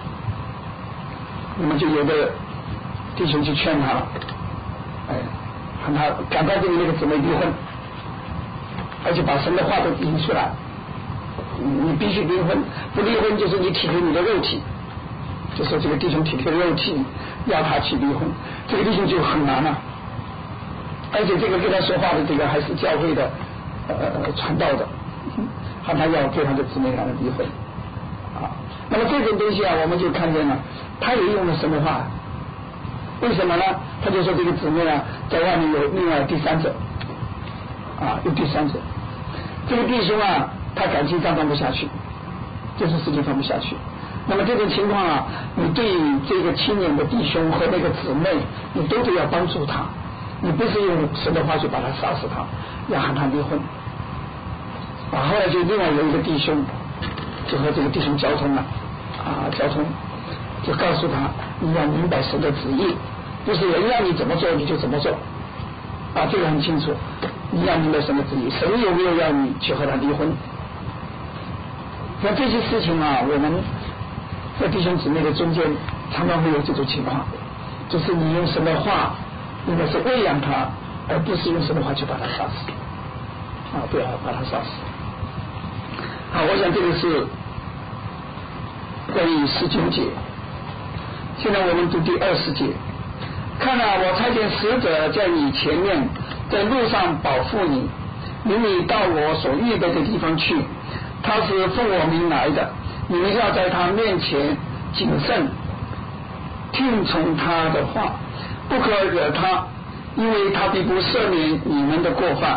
那么就有的弟兄去劝他了，哎，让他赶快跟你那个姊妹离婚，而且把神的话都引出来，你必须离婚，不离婚就是你体贴你的肉体，就说这个弟兄体贴肉体，要他去离婚，这个弟兄就很难了、啊，而且这个跟他说话的这个还是教会的呃传道的，喊他要跟他的姊妹两人离婚啊。那么这种东西啊，我们就看见了，他也用了神的话，为什么呢？他就说这个姊妹啊，在外面有另外第三者，啊，有第三者。这个弟兄啊，他感情上放不下去，就是事情放不下去。那么这种情况啊，你对这个亲人的弟兄和那个姊妹，你都得要帮助他，你不是用神的话去把他杀死他，要喊他离婚。啊，后来就另外有一个弟兄。就和这个弟兄交通了啊，交通就告诉他，你要明白神的旨意，不是人让你怎么做你就怎么做啊，这个很清楚，你要明白神的旨意，神有没有要你去和他离婚？那这些事情啊，我们在弟兄姊妹的中间常常会有这种情况，就是你用神的话应该是喂养他，而不是用神的话去把他杀死啊，不要把他杀死。好，我想这个是关于十九节。现在我们读第二十节。看啊，我差遣使者在你前面，在路上保护你，领你到我所预备的地方去。他是奉我名来的，你们要在他面前谨慎，听从他的话，不可惹他，因为他必不赦免你们的过犯，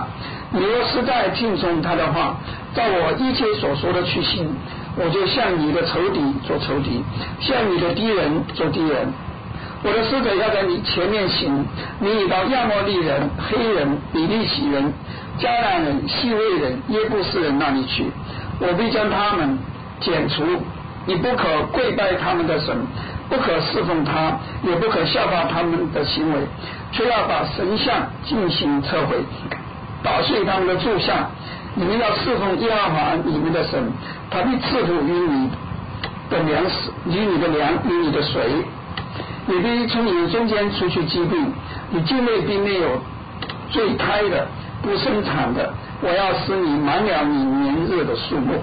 你若实在听从他的话，照我一切所说的去行，我就向你的仇敌做仇敌，向你的敌人做敌人。我的使者要在你前面行，你已到亚摩利人、黑人、比利洗人、迦南人、西魏人、耶布斯人那里去，我必将他们剪除。你不可跪拜他们的神，不可侍奉他，也不可效法他们的行为，却要把神像进行撤毁，打碎他们的柱像。你们要侍奉耶和华你们的神，他必赐福于你的粮食，与你的粮，与你的水，也必从你们中间除去疾病。你境内并没有坠胎的，不生产的，我要使你满了你年日的数目。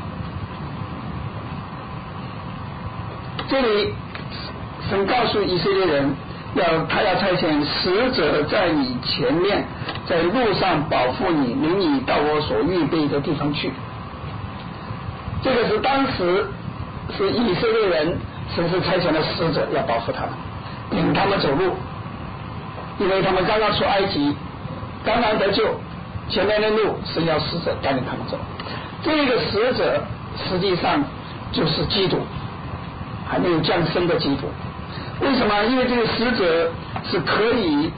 这里神告诉以色列人，要他要差遣使者在你前面，在路上保护你，领你到我所预备的地方去。这个是当时是以色列人，神是差遣的使者要保护他们，领他们走路，因为他们刚刚出埃及，刚刚得救，前面的路是要使者带领他们走。这个使者实际上就是基督，还没有降生的基督。为什么？因为这个使者是可以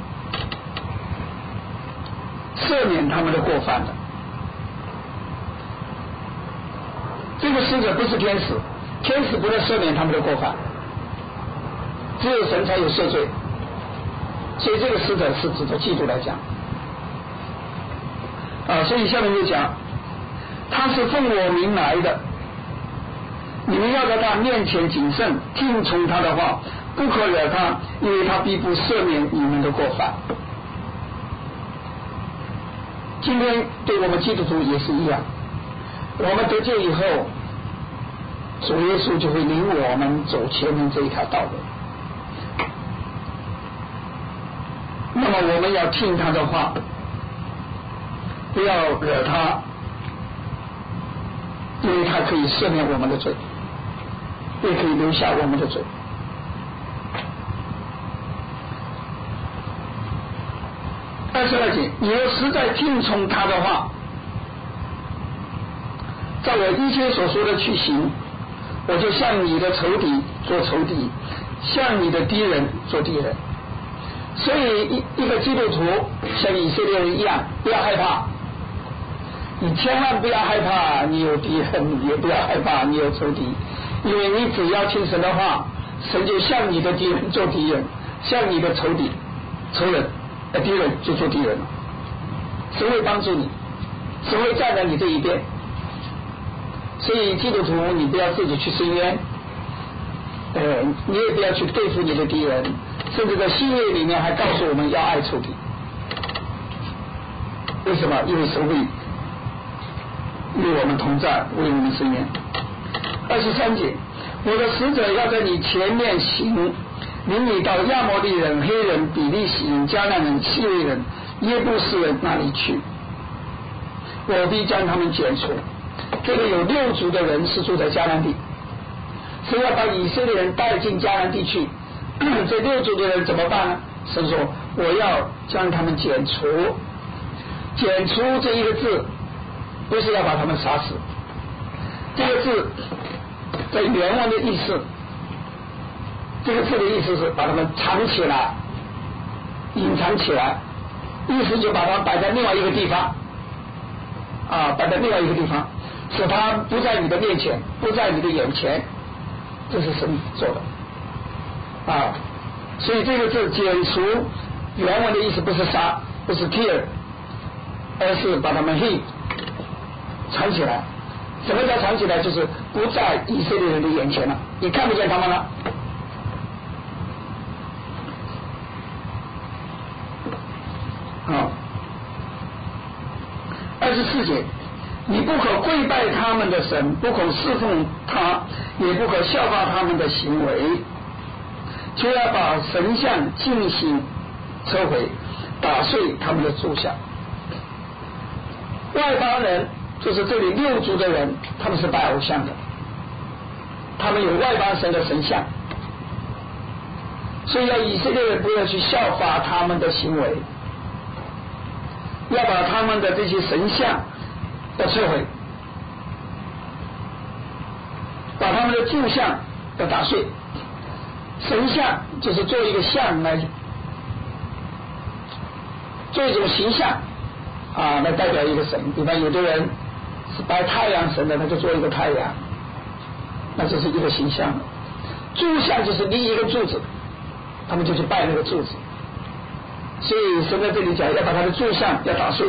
赦免他们的过犯的。这个使者不是天使，天使不能赦免他们的过犯，只有神才有赦罪。所以这个使者是指着基督来讲啊，所以下面就讲，他是奉我名来的，你们要在他面前谨慎，听从他的话，不可惹他，因为他必不赦免你们的过犯。今天对我们基督徒也是一样，我们得救以后，主耶稣就会领我们走前面这一条道路。那么我们要听他的话，不要惹他，因为他可以赦免我们的罪，也可以留下我们的罪。二十二节，你若实在听从他的话，照我一切所说的去行，我就向你的仇敌做仇敌，向你的敌人做敌人。所以一一个基督徒像以色列人一样，不要害怕，你千万不要害怕你有敌人，也不要害怕你有仇敌，因为你只要听神的话，神就向你的敌人做敌人，向你的仇敌仇人呃敌人就做敌人了。神会帮助你，神会站在你这一边。所以基督徒你不要自己去伸冤，呃你也不要去对付你的敌人，甚至在新约里面还告诉我们要爱仇敌。为什么？因为神会与我们同在，为我们伸冤。二十三节，我的使者要在你前面行，领你到亚摩利人、黑人、比利洗人、迦南人、西魏人、耶布斯人那里去，我必将他们剪除。这里有六族的人是住在迦南地，神要把以色列人带进迦南地去。这六族的人怎么办呢？神说我要将他们剪除。剪除这一个字不是要把他们杀死，这个字在原文的意思，这个字的意思是把他们藏起来，隐藏起来，意思就把它摆在另外一个地方啊，摆在另外一个地方，使他不在你的面前，不在你的眼前，这是神做的啊。所以这个字剪除原文的意思不是杀，不是 kill， 而是把他们 hid 藏起来。什么叫藏起来？就是不在以色列人的眼前了，你看不见他们了。好，二十四节，你不可跪拜他们的神，不可侍奉他，也不可效法他们的行为，就要把神像进行撤毁，打碎他们的柱像。外邦人就是这里六族的人，他们是拜偶像的，他们有外邦神的神像，所以要以色列人不要去效法他们的行为， 要把他们的这些神像要摧毁，把他们的柱像要打碎。神像就是做一个像来做一种形象啊，来代表一个神。比方有的人是拜太阳神的，他就做一个太阳，那就是一个形象。柱像就是立一个柱子，他们就去拜那个柱子。所以神在这里讲要把他的柱像要打碎。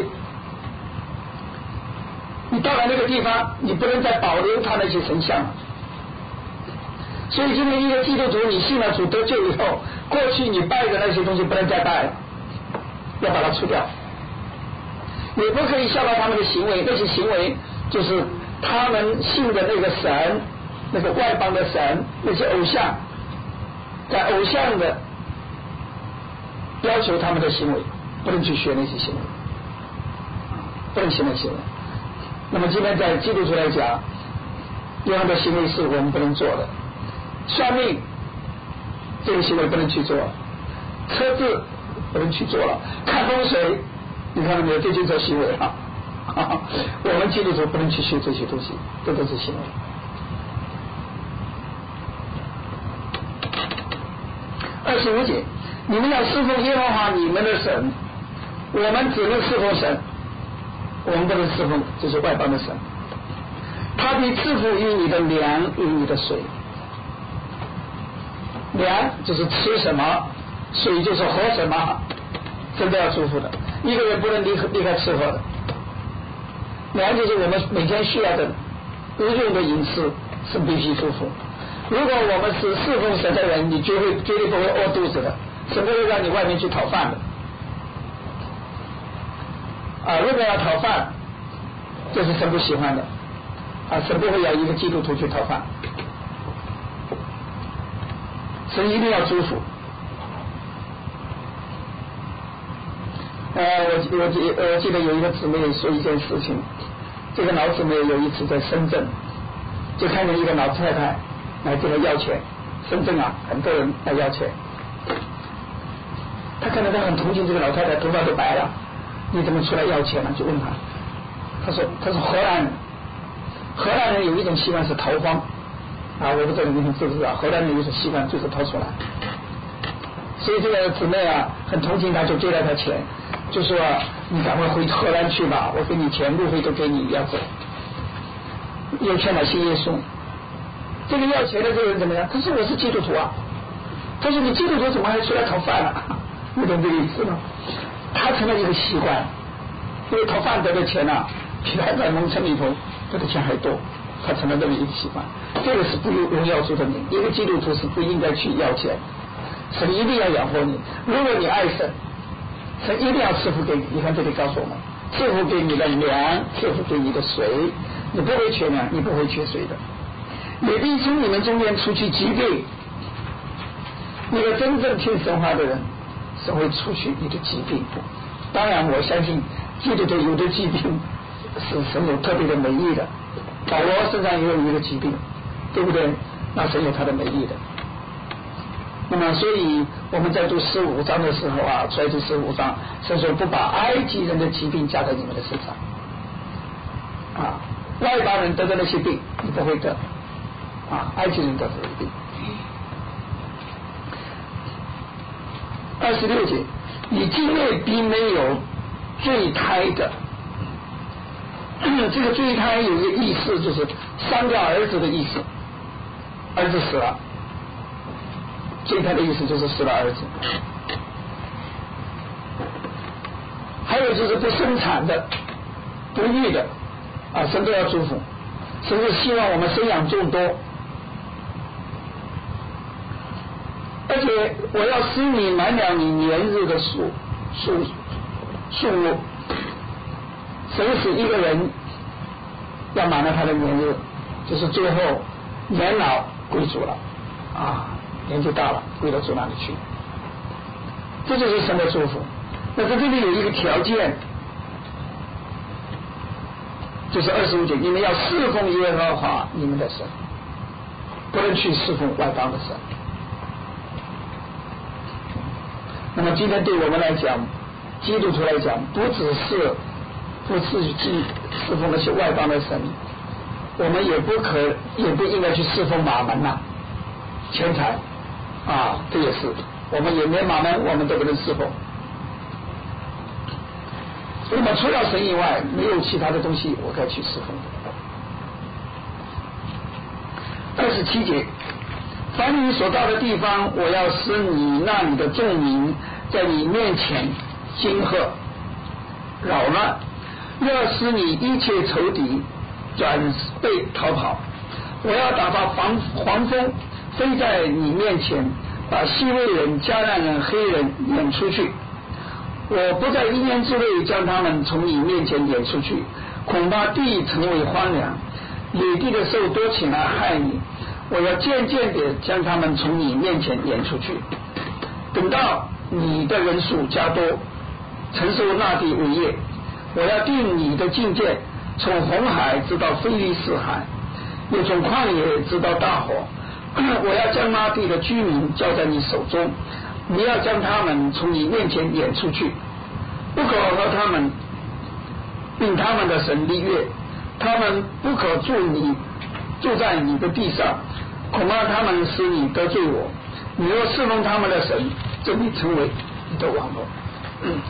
你到了那个地方，你不能再保留他那些神像了。所以今天一个基督徒，你信了主得救以后，过去你拜的那些东西不能再拜了，要把它除掉。也不可以效法他们的行为，那些行为就是他们信的那个神，那个外邦的神，那些偶像，在偶像的要求他们的行为，不能去学那些行为，不能学那些行为。那么今天在基督徒来讲，有很多行为是我们不能做的。算命这个行为不能去做，测字不能去做了，看风水，你看到没有？这就是行为啊！我们基督徒不能去学这些东西，这都是行为。二十五节，你们要侍奉耶和华你们的神，我们只能侍奉神，我们不能侍奉就是外邦的神。他必赐福于你的粮与你的水。粮就是吃什么，水就是喝什么，真的要祝福的。一个人不能离离开吃喝的。粮就是我们每天需要的日用的饮食，是必须祝福。如果我们是侍奉神的人，你绝对绝对不会饿肚子的，神不会让你外面去讨饭的。啊，如果要讨饭，这是神不喜欢的。啊，神不会要一个基督徒去讨饭。神一定要祝福。呃，我我记我记得有一个姊妹说一件事情，这个老姊妹有一次在深圳，就看见一个老太太来这里要钱。深圳啊，很多人来要钱。他看到他很同情这个老太太，头发都白了，你怎么出来要钱呢？就问他，他说他说荷兰人，荷兰人有一种习惯是逃荒。啊，我不知道你们知不知道，荷兰人有一种习惯就是逃出来，所以这个姊妹啊很同情他，就借了他钱，就说你赶快回荷兰去吧，我给你钱，路费都给你，要走。又劝他信耶稣。这个要钱的这个人怎么样？他说我是基督徒啊。他说你基督徒怎么还出来讨饭了？你懂这个意思吗？他成了一个习惯，因为讨饭得的钱啊，比他在农村里头得的钱还多。他成了这么一个习惯，这个是不荣耀主的名。一个基督徒是不应该去要钱，神一定要养活你。如果你爱神，神一定要赐福给你。你看这里告诉我们，赐福给你的粮，赐福给你的水，你不会缺粮，你不会缺水的。也必从你们中间除去疾病。那个真正听神话的人，神会除去你的疾病。当然，我相信基督徒有的疾病是神有特别的美意的。保罗身上也有一个疾病，对不对？那神有他的美意的。那么，所以我们在读十五章的时候啊，出来读十五章，神说不把埃及人的疾病加在你们的身上。啊，外邦人得的那些病，你不会得。啊，埃及人得的病。二十六节，你境内必没有坠胎的。这个坠胎有一个意思，就是伤掉儿子的意思，儿子死了，坠胎的意思就是死了儿子。还有就是不生产的、不育的，啊，神都要祝福，神是希望我们生养众多。而且我要使你满了你年日的数数数目。神使一个人要满了他的年日，就是最后年老归主了啊，年纪大了归到主那里去，这就是神的祝福。那在这里有一个条件，就是二十五节，你们要侍奉耶和华你们的神，不能去侍奉外邦的神。那么今天对我们来讲， 基督徒来讲，不只是不是去侍奉那些外邦的神，我们也不可也不应该去侍奉马门呐、啊、钱财啊，这也是，我们也连马门我们都不能侍奉。那么除了神以外，没有其他的东西我该去侍奉的。二十七节，凡你所到的地方，我要使你那里的众民在你面前惊吓扰乱，要使你一切仇敌转背逃跑。我要打发黄黄蜂飞在你面前，把西魏人、迦南人、黑人撵出去。我不在一年之内将他们从你面前撵出去，恐怕地成为荒凉，野地的兽多起来害你。我要渐渐地将他们从你面前撵出去，等到你的人数加多，承受那地为业。我要定你的境界，从红海直到非利士海，又从旷野直到大火。我要将那地的居民交在你手中，你要将他们从你面前撵出去，不可和他们并他们的神立约，他们不可住你住在你的地上，恐怕他们使你得罪我。你若侍奉他们的神，这必成为你的网络。嗯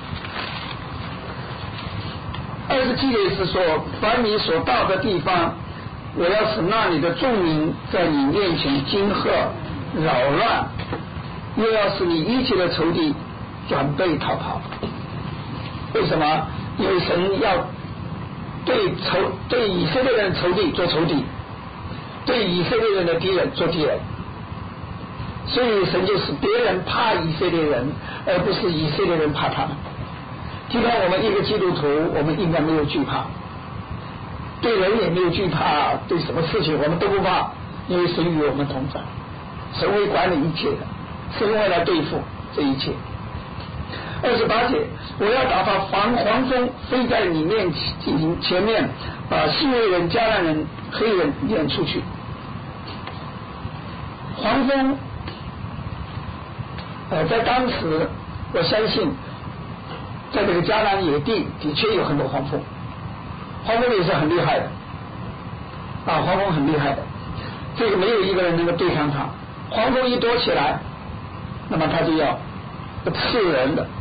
二十七节是说，凡你所到的地方，我要使那里的众民在你面前惊吓扰乱，又要使你一切的仇敌转背逃跑。为什么？因为神要对仇对以色列人仇敌做仇敌，对以色列人的敌人做敌人，所以神就使别人怕以色列人，而不是以色列人怕他们。今天我们一个基督徒，我们应该没有惧怕，对人也没有惧怕，对什么事情我们都不怕，因为神与我们同在，神会管理一切的，神会来对付这一切。二十八节，我要打发黄黄蜂飞在你面前前面，把西魏人、迦南人、黑人撵出去。黄蜂，呃，在当时，我相信，在这个迦南野地的确有很多黄蜂，黄蜂也是很厉害的，啊，黄蜂很厉害的，这个没有一个人能够对抗它。黄蜂一多起来，那么它就要刺人的。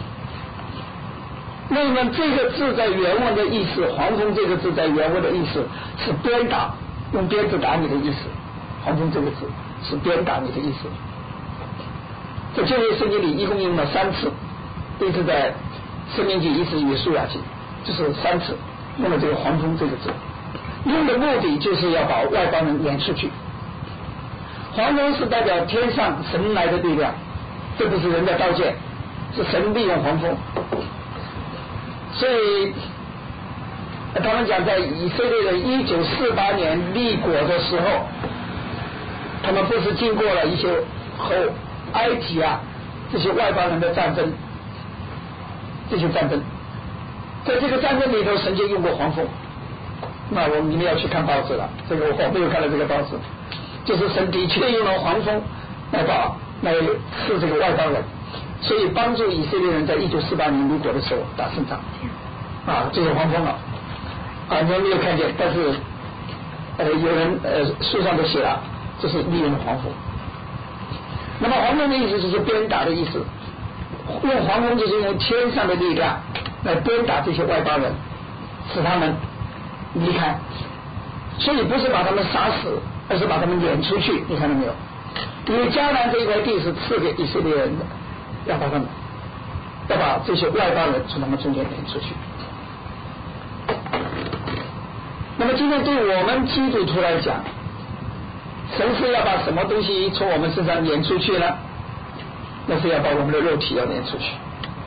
那么这个字在原文的意思，黄蜂这个字在原文的意思是鞭打，用鞭子打你的意思。黄蜂这个字是鞭打你的意思。在旧约圣经里一共用了三次，一次在申命记，一次约书亚记，就是三次用了这个黄蜂这个字，用的目的就是要把外邦人撵出去。黄蜂是代表天上神来的力量，这不是人的刀剑，是神利用黄蜂。所以他们讲，在以色列人一九四八年立国的时候，他们不是经过了一些和埃及啊这些外邦人的战争，这些战争，在这个战争里头，神就用过黄蜂。那我们你们要去看报纸了，这个我没有看到这个报纸，就是神的确用了黄蜂来把来刺这个外邦人。所以帮助以色列人在一九四八年立国的时候打胜仗，啊，这是黄蜂了，啊，你们没有看见，但是呃有人呃书上都写了，这是利用的黄蜂。那么黄蜂的意思就是鞭打的意思，用黄蜂就是用天上的力量来鞭打这些外邦人，使他们离开。所以不是把他们杀死，而是把他们撵出去，你看到没有？因为迦南这一块地是赐给以色列人的，要把他们要把这些外邦人从他们中间撵出去。那么今天对我们基督徒来讲，神是要把什么东西从我们身上撵出去呢？那是要把我们的肉体要撵出去，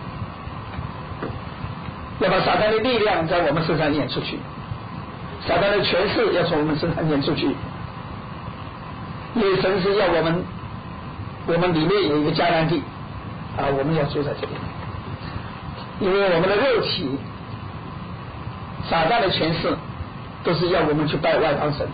要把撒旦的力量在我们身上撵出去，撒旦的权势要从我们身上撵出去。因为神是要我们，我们里面有一个迦南地啊，我们要住在这里。因为我们的肉体，撒旦的权势都是要我们去拜外邦神。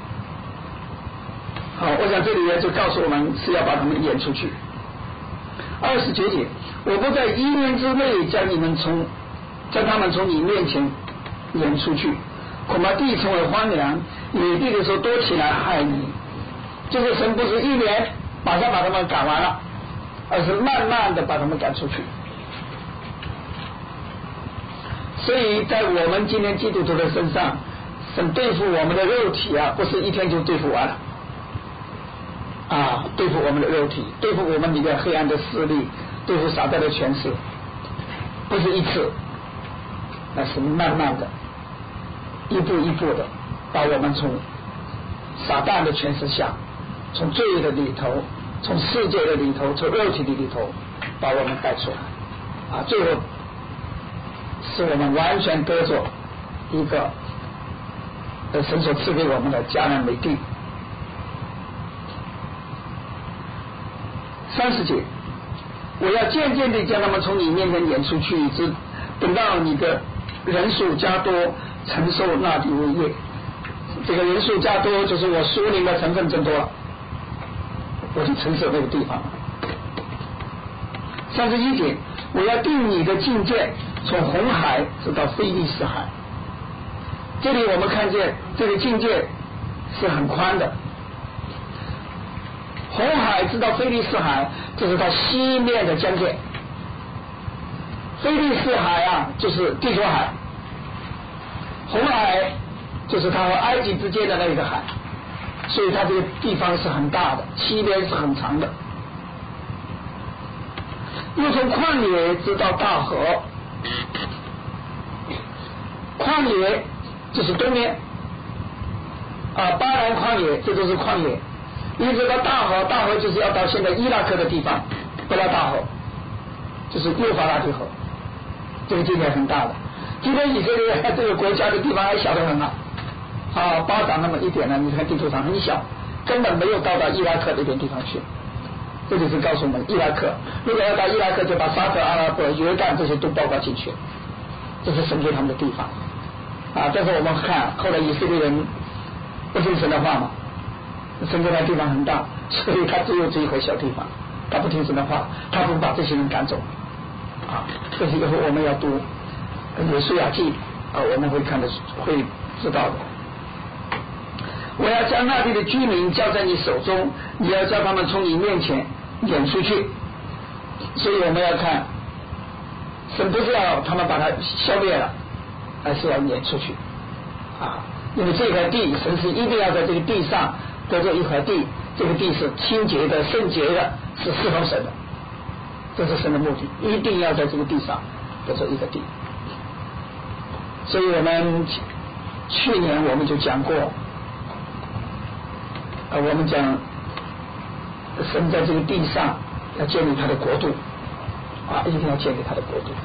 好，我想这里面就告诉我们是要把他们撵出去。 二十九节，我不在一年之内将你们从将他们从你面前撵出去，恐怕地成为荒凉，野地的时候多起来害你。就是神不是一年马上把他们赶完了，而是慢慢的把他们赶出去。所以在我们今天基督徒的身上，神对付我们的肉体啊，不是一天就对付完了啊，对付我们的肉体，对付我们里面黑暗的势力，对付撒旦的权势，不是一次，那是慢慢的一步一步的把我们从撒旦的权势下，从罪的里头，从世界的里头，从肉体的里头把我们带出来啊，最后使我们完全得着一个神所赐给我们的迦南美地。三十节，我要渐渐地将他们从你面前撵出去，直等到你的人数加多，承受那地为业。这个人数加多，就是我属灵的成分增多了，我就承受那个地方。三十一节，我要定你的境界，从红海直到非利士海。这里我们看见这个境界是很宽的，红海直到非利士海，这是它西面的疆界。非利士海啊，就是地中海，红海就是它和埃及之间的那个海，所以它这个地方是很大的，西边是很长的。又从旷野直到大河，旷野就是东面啊，巴兰旷野，这都是旷野，一直到大河，大河就是要到现在伊拉克的地方，布拉大河，就是幼发拉底河，这个境界很大的。今天以色列这个国家的地方还小得很啊，啊，巴掌那么一点呢，你看地图上很小，根本没有到达伊拉克那边地方去。这就是告诉我们，伊拉克如果要到伊拉克，就把沙特阿拉伯、约旦这些都包括进去，这是神给他们的地方啊。但是我们看后来以色列人不听神的话嘛，神给他地方很大，所以他只有这一块小地方，他不听神的话，他不把这些人赶走啊。这是以后我们要读约书亚记啊，我们会看的会知道的。我要将那地的居民交在你手中，你要叫他们从你面前撵出去。所以我们要看，神不是要他们把它消灭了，而是要撵出去啊！因为这块地，神是一定要在这个地上得着一块地，这个地是清洁的、圣洁的，是侍奉神的，这是神的目的，一定要在这个地上得着一个地。所以我们去年我们就讲过。啊，我们讲神在这个地上要建立他的国度啊，一定要建立他的国度。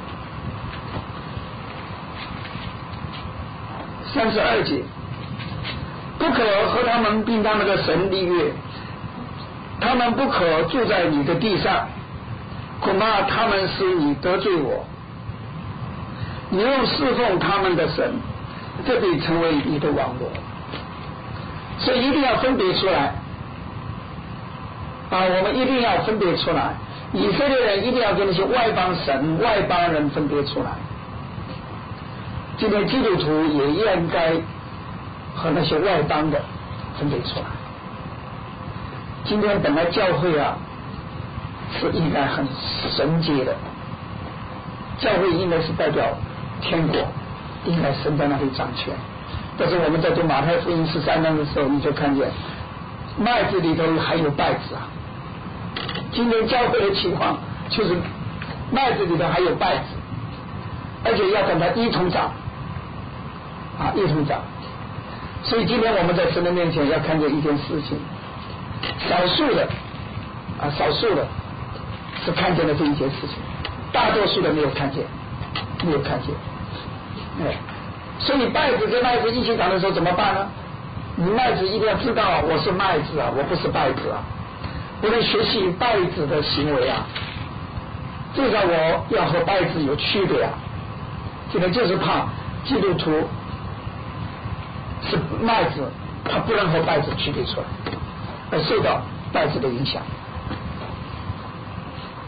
三十二节，不可和他们并他们的神立约，他们不可住在你的地上，恐怕他们使你得罪我。你用侍奉他们的神，这必成为你的网络。所以一定要分别出来啊！我们一定要分别出来，以色列人一定要跟那些外邦神、外邦人分别出来。今天基督徒也应该和那些外邦的分别出来。今天本来教会啊是应该很神洁的，教会应该是代表天国，应该神在那里掌权。但是我们在读马太福音十三章的时候，你就看见麦子里头还有稗子啊。今天教会的情况就是麦子里头还有稗子，而且要等它一同长啊，一同长。所以今天我们在神的面前要看见一件事情，少数的啊，少数的是看见了这一件事情，大多数的没有看见，没有看见，哎。所以稗子跟麦子一起长的时候怎么办呢？你麦子一定要知道我是麦子啊，我不是稗子啊，不能学习稗子的行为啊，至少我要和稗子有区别啊。现在就是怕基督徒是麦子，他不能和稗子区别出来，而受到稗子的影响。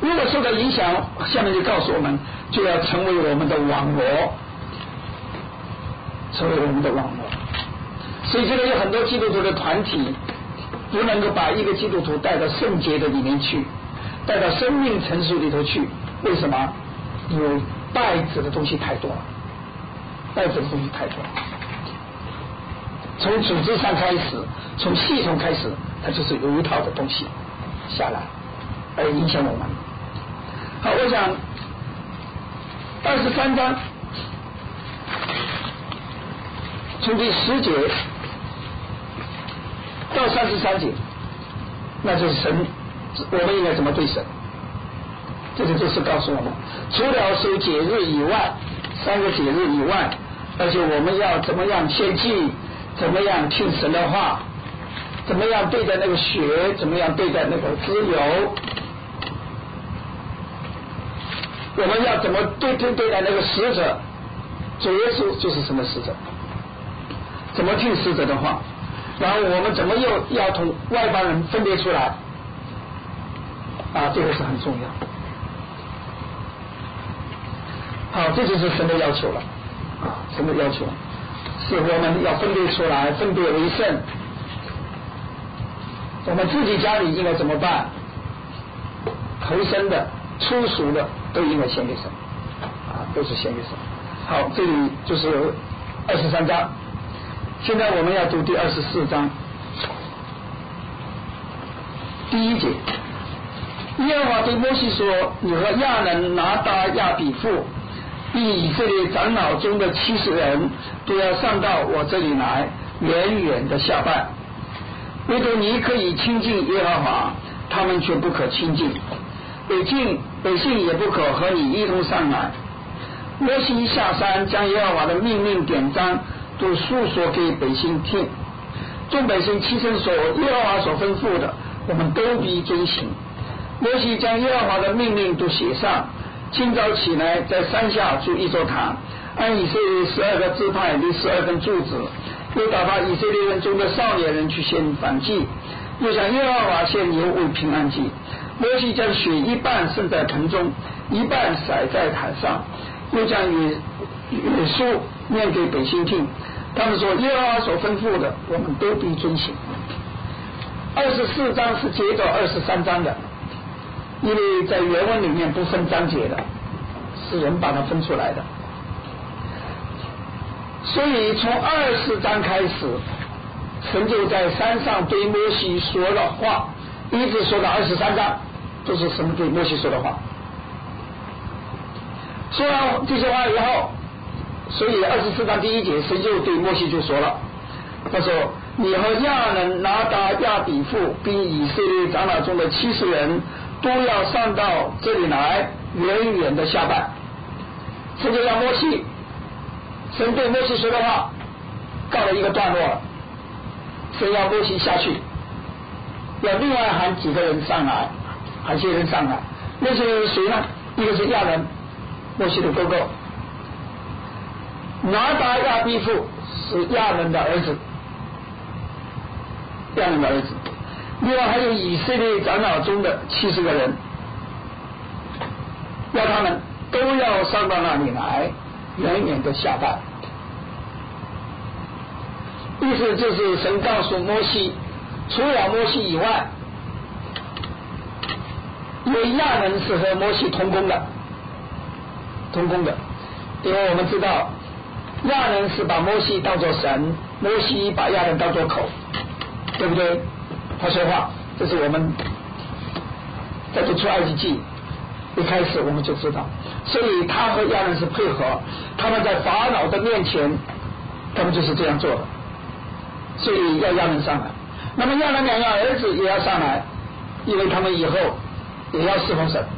如果受到影响，下面就告诉我们，就要成为我们的网罗，成为我们的网罗。所以这个有很多基督徒的团体不能够把一个基督徒带到圣洁的里面去，带到生命成熟里头去。为什么？因为带子的东西太多了，带子的东西太多了。从组织上开始，从系统开始，它就是有一套的东西下来，而影响我们。好，我想二十三章从第十节到三十三节，那就是神，我们应该怎么对神？这个就是告诉我们，除了守节日以外，三个节日以外，而且我们要怎么样献祭，怎么样听神的话，怎么样对待那个血，怎么样对待那个自由，我们要怎么对对对待那个使者，主耶稣就是神的使者，怎么听使者的话，然后我们怎么又要同外邦人分别出来啊，这个是很重要。好，这就是神的要求了啊，神的要求是我们要分别出来，分别为圣。我们自己家里应该怎么办？头生的、初熟的都应该献给神啊，都是献给神。好，这里就是二十三章。现在我们要读第二十四章第一节。耶和华对摩西说：“你和亚伦、拿达、亚比父，并以色列长老中的七十人，都要上到我这里来，远远的下拜。唯独你可以亲近耶和华，他们却不可亲近。北境百姓也不可和你一同上来。”摩西下山，将耶和华的命令典章都述说给百姓听。众百姓齐声说：“耶和华所吩咐的，我们都必遵行。”摩西将耶和华的命令都写上，清早起来，在山下筑一座坛，按以色列十二个支派立十二根柱子，又打发以色列人中的少年人去献燔祭，又向耶和华献牛为平安祭。摩西将血一半盛在盆中，一半洒在坛上，又将约约书念给百姓听。他们说：“耶和华所吩咐的，我们都必遵行。”二十四章是接着二十三章的，因为在原文里面不分章节的，是人把它分出来的。所以从二十章开始，神就在山上对摩西说了话，一直说到二十三章，都是神对摩西说的话。说完这些话以后，所以二十四章第一节，神就对摩西就说了，他说：“你和亚伦、拿达、亚比父，并以色列长老中的七十人，都要上到这里来，远远的下拜。”这就让摩西，神对摩西说的话告了一个段落了。神要摩西下去，要另外喊几个人上来，喊些人上来。那些人谁呢？一个是亚伦，摩西的哥哥；拿达、亚比父是亚伦的儿子，亚伦的儿子。另外还有以色列长老中的七十个人，要他们都要上到那里来，远远的下拜。意思就是神告诉摩西，除了摩西以外，因为亚伦是和摩西同工的，同工的，因为我们知道亚伦是把摩西当作神，摩西把亚伦当作口，对不对？他说话，这是我们在读出埃及记一开始我们就知道，所以他和亚伦是配合，他们在法老的面前，他们就是这样做的，所以要亚伦上来。那么亚伦两个儿子也要上来，因为他们以后也要侍奉神。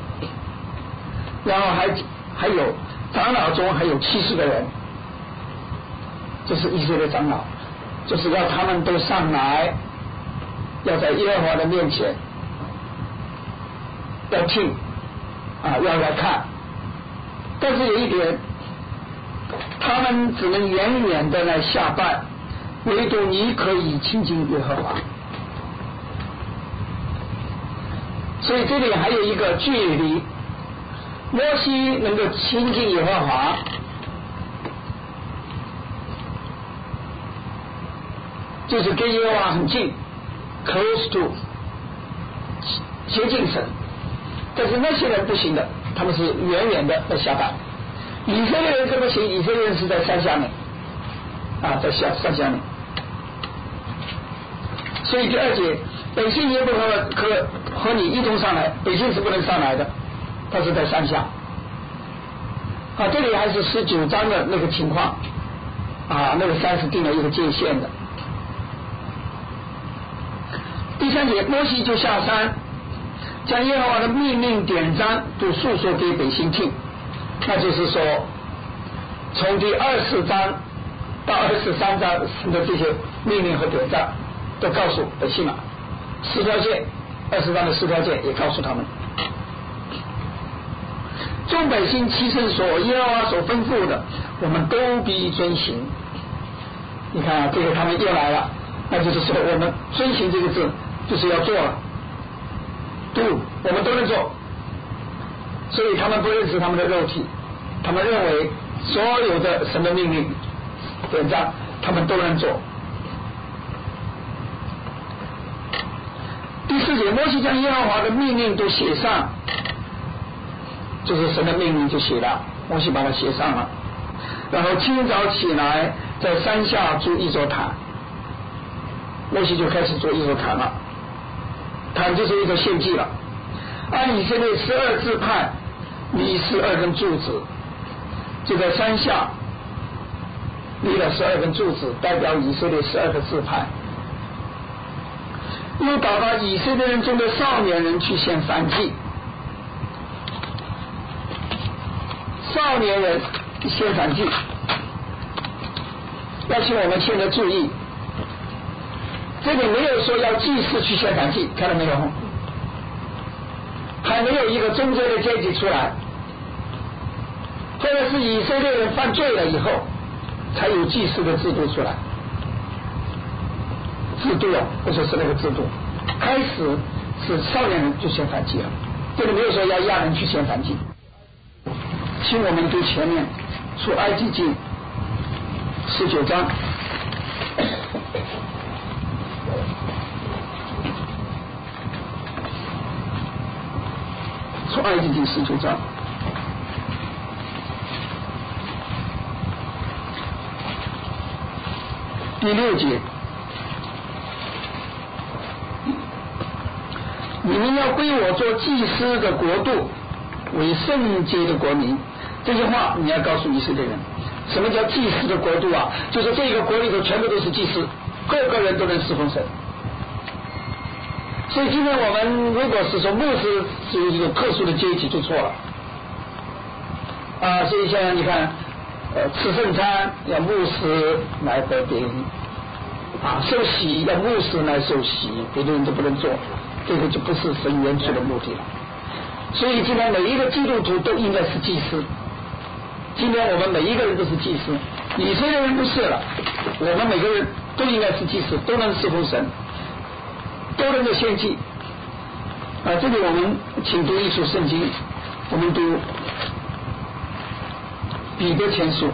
然后还还有长老中还有七十个人，这是以色列长老，就是要他们都上来，要在耶和华的面前要听啊，要来看。但是有一点，他们只能远远的来下拜，唯独你可以亲近耶和华。 所以这里还有一个距离，摩西能够亲近耶和华，就是跟耶和华很近 ，close to， 接近神。但是那些人不行的，他们是远远的在下拜。以色列人这么行，以色列人是在山下面，啊，在下山下面。所以第二节，百姓也不和和和你一同上来，百姓是不能上来的，他是在山下。啊，这里还是十九章的那个情况，啊，那个山是定了一个界限的。第三节，摩西就下山，将耶和华的命令典章都述说给百姓听。那就是说，从第二十章到二十三章的这些命令和典章都告诉百姓了，十条诫，二十章的十条诫也告诉他们，众百姓其实所耶和华所吩咐的，我们都必遵行。你看啊，这个他们又来了，那就是说我们遵行这个字就是要做了，do我们都能做。所以他们不认识他们的肉体，他们认为所有的神的命令典章他们都能做。第四节，摩西将耶和华的命令都写上，就是神的命令就写了，摩西把它写上了，然后清早起来在山下筑一座坛，摩西就开始做一座坛了，坛就是一个献祭了，按以色列十二支派立十二根柱子，就在山下立了十二根柱子，代表以色列十二个支派。又打发以色列人中的少年人去献燔祭，少年人献燔祭，要请我们现在注意，这里没有说要祭司去献燔祭，看到没有？还没有一个中间的阶级出来，或者是以色列人犯罪了以后，才有祭司的制度出来。制度啊，不说是那个制度，开始是少年人就献燔祭了，这里没有说要亚人去献燔祭。请我们读前面出埃及记十九章。出埃及记十九章第六节，你们要归我做祭司的国度，为圣洁的国民。这句话你要告诉以色列人，什么叫祭司的国度啊？就是这个国里头全部都是祭司，各个人都能侍奉神。所以今天我们如果是说牧师是有一种特殊的阶级就错了啊！所以现在你看，呃，吃圣餐要牧师来得饼啊，受洗要牧师来受洗，别的人都不能做，这个就不是神原初的目的了。所以今天每一个基督徒都应该是祭司，今天我们每一个人都是祭司，以色列人不是了，我们每个人都应该是祭司，都能侍奉神，都能够献祭啊！这里我们请读一处圣经，我们读彼得前书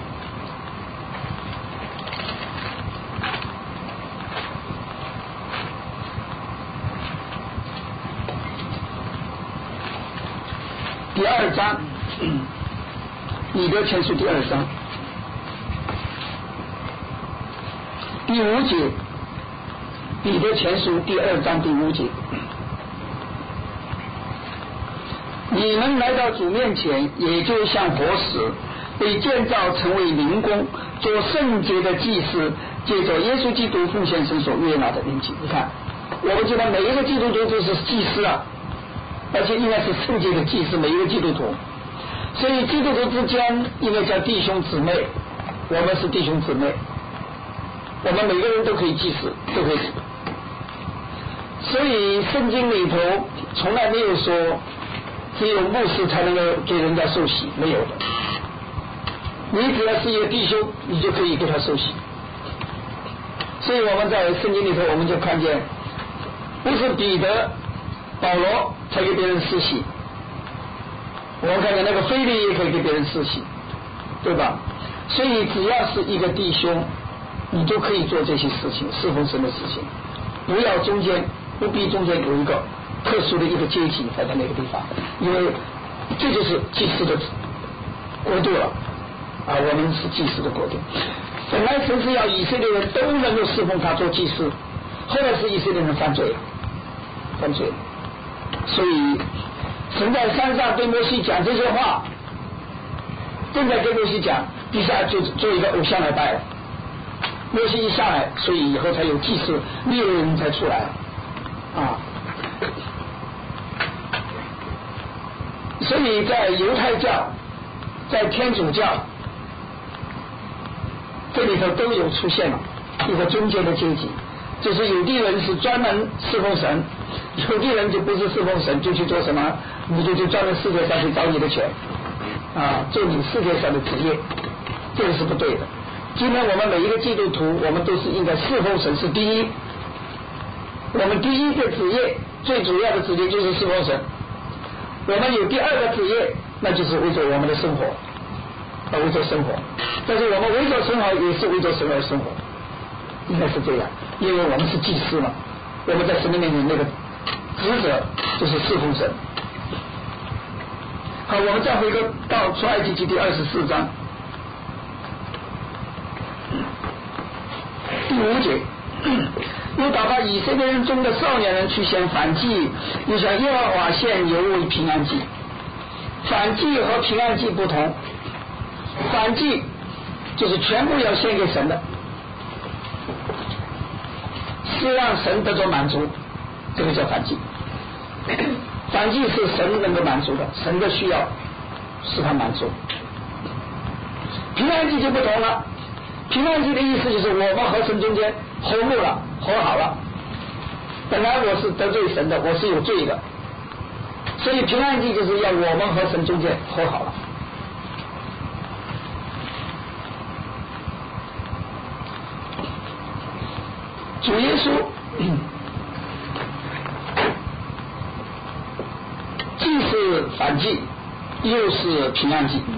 第二章，彼得前书第二章第五节，彼得前书第二章第五节，你们来到主面前，也就像活石，被建造成为灵宫，做圣洁的祭司，借着耶稣基督奉献神所悦纳的灵祭。你看，我们今天每一个基督徒都是祭司啊，而且应该是圣洁的祭司，每一个基督徒。所以基督徒之间应该叫弟兄姊妹，我们是弟兄姊妹，我们每个人都可以祭司，都可以。所以圣经里头从来没有说只有牧师才能够给人家受洗，没有的。你只要是一个弟兄，你就可以给他受洗。所以我们在圣经里头我们就看见，不是彼得保罗才给别人施洗，我们看看那个腓力也可以给别人施洗，对吧？所以只要是一个弟兄，你就可以做这些事情，侍奉神的事情，不要中间不必中间有一个特殊的一个阶级在那个地方，因为这就是祭司的国度了啊，我们是祭司的国度。本来神是要以色列人都能够侍奉他做祭司，后来是以色列人犯罪了，犯罪了，所以神在山上对摩西讲这些话，正在跟摩西讲，一下就做一个偶像来拜了。摩西一下来，所以以后才有祭司，利未人才出来啊。所以在犹太教，在天主教这里头都有出现了一个中间的阶级，就是有的人是专门侍奉神，有的人就不是侍奉神，就去做什么，你就去专门世界上去找你的钱啊，做你世界上的职业，这个是不对的。今天我们每一个基督徒，我们都是应该侍奉神是第一，我们第一个职业最主要的职业就是侍奉神，我们有第二个职业，那就是为着我们的生活而为着生活，但是我们为着生活也是为着神而生活，应该是这样，因为我们是祭司嘛，我们在神的面前那个职责就是侍奉神。好，我们再回个到出埃及记第二十四章第五节，又打发以色列人中的少年人去献燔祭，又向耶和华献油为平安祭。燔祭和平安祭不同，燔祭就是全部要献给神的，是让神得着满足，这个叫燔祭。燔祭是神能够满足的，神的需要使他满足。平安祭就不同了，平安祭的意思就是我们和神中间和睦了，和好了。本来我是得罪神的，我是有罪的，所以平安祭就是要我们和神中间和好了。主耶稣既是燔祭又是平安祭，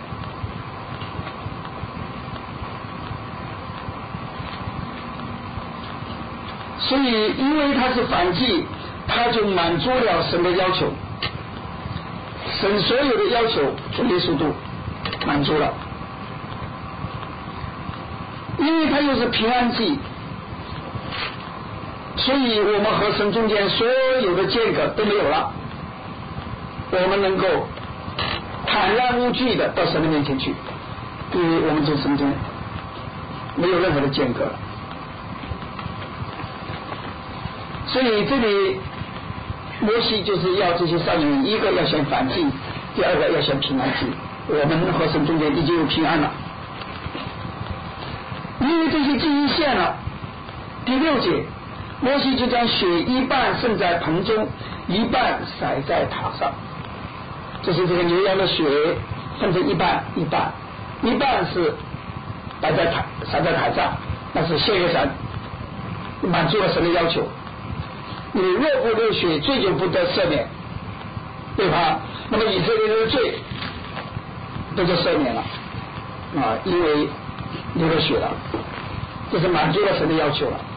所以因为他是燔祭，他就满足了神的要求，神所有的要求主耶稣都满足了。因为他又是平安祭，所以我们和神中间所有的间隔都没有了，我们能够坦然无惧的到神的面前去，因为我们这中间没有任何的间隔了。所以这里摩西就是要这些少年人，一个要献燔祭，第二个要献平安祭，我们和神中间已经有平安了。因为这些祭一献了，第六节摩西就将血一半渗在盆中，一半洒在塔上，就是这个牛羊的血分成一半一半，一半是摆在台洒在台上，那是献给神，满足了神的要求。你若不流血，罪就不得赦免，对吧？那么以色列人的罪都是赦免了啊，因为流了血了，这是满足了神的要求了。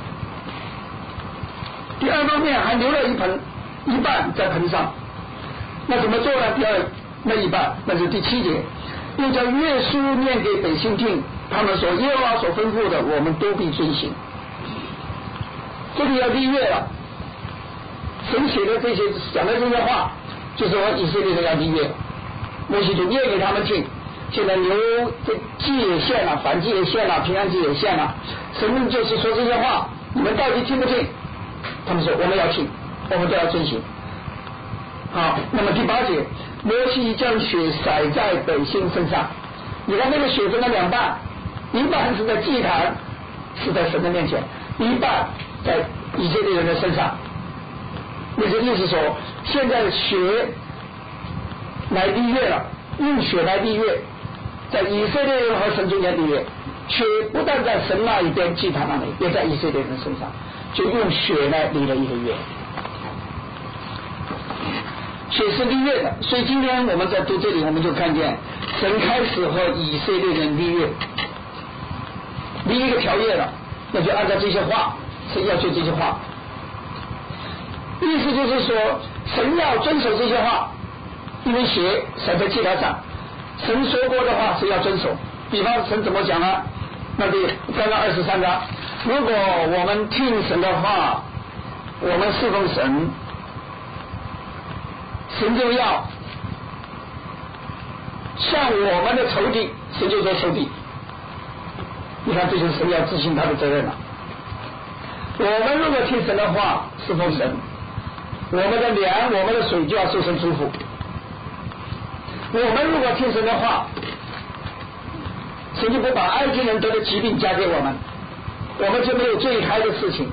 第二方面还留了一盆一半在盆上，那怎么做呢？第二那一半，那是第七节，又将约书念给百姓听，他们说耶和华所吩咐的，我们都必遵行。这里要立约了，神写的这些讲的这些话，就是和以色列人要立约，摩西就念给他们听。现在牛这祭也献了，燔祭也献了，平安祭也献了，神就是说这些话，你们到底听不听？他们说我们要听，我们都要遵行。好，那么第八节，摩西将血洒在百姓身上，你看那个血分了两半，一半是在祭坛，是在神的面前，一半在以色列人的身上。那个意思说，现在血来立约了，用血来立约，在以色列人和神中间立约，血不但在神那一边祭坛那里，也在以色列人身上，就用血来立了一个约。 血是立约的，所以今天我们在读这里，我们就看见神开始和以色列人立约，立一个条约了，那就按照这些话，神要求这些话，意思就是说神要遵守这些话，因为血洒在祭坛上，神说过的话是要遵守。比方神怎么讲呢？那第刚刚二十三章，如果我们听神的话，我们侍奉神，神就要向我们的仇敌，神就说仇敌。你看，这就是神要执行他的责任了。我们如果听神的话，侍奉神，我们的粮、我们的水就要受神祝福。我们如果听神的话，神就不把埃及人得的疾病加给我们，我们就没有坠胎的事情，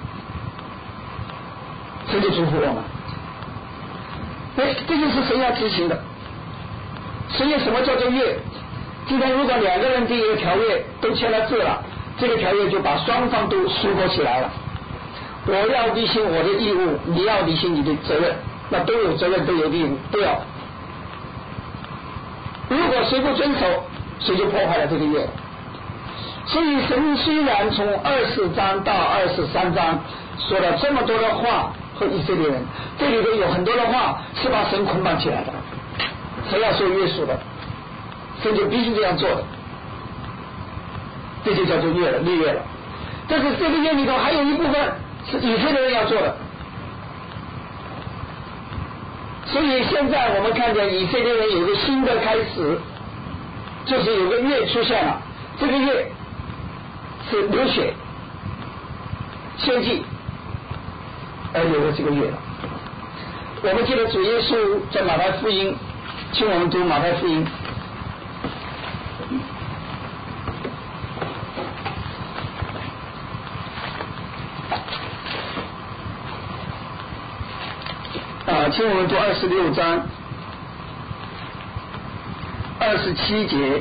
神就祝福我们。哎，这就是神要执行的。所以什么叫做约？今天如果两个人第一个条约都签了字了，这个条约就把双方都束缚起来了。我要履行我的义务，你要履行你的责任，那都有责任，都有义务，都要。如果谁不遵守，谁就破坏了这个约。所以神虽然从二十章到二十三章说了这么多的话和以色列人，这里头有很多的话是把神捆绑起来的，神要受约束的，神就必须这样做的，这就叫做约了，立约了。但是这个约里头还有一部分是以色列人要做的，所以现在我们看见以色列人有个新的开始，就是有个月出现了，这个月是流血献祭而有了这个月了。我们记得主耶稣在马太福音，请我们读马太福音啊，请我们读二十六章二十七节。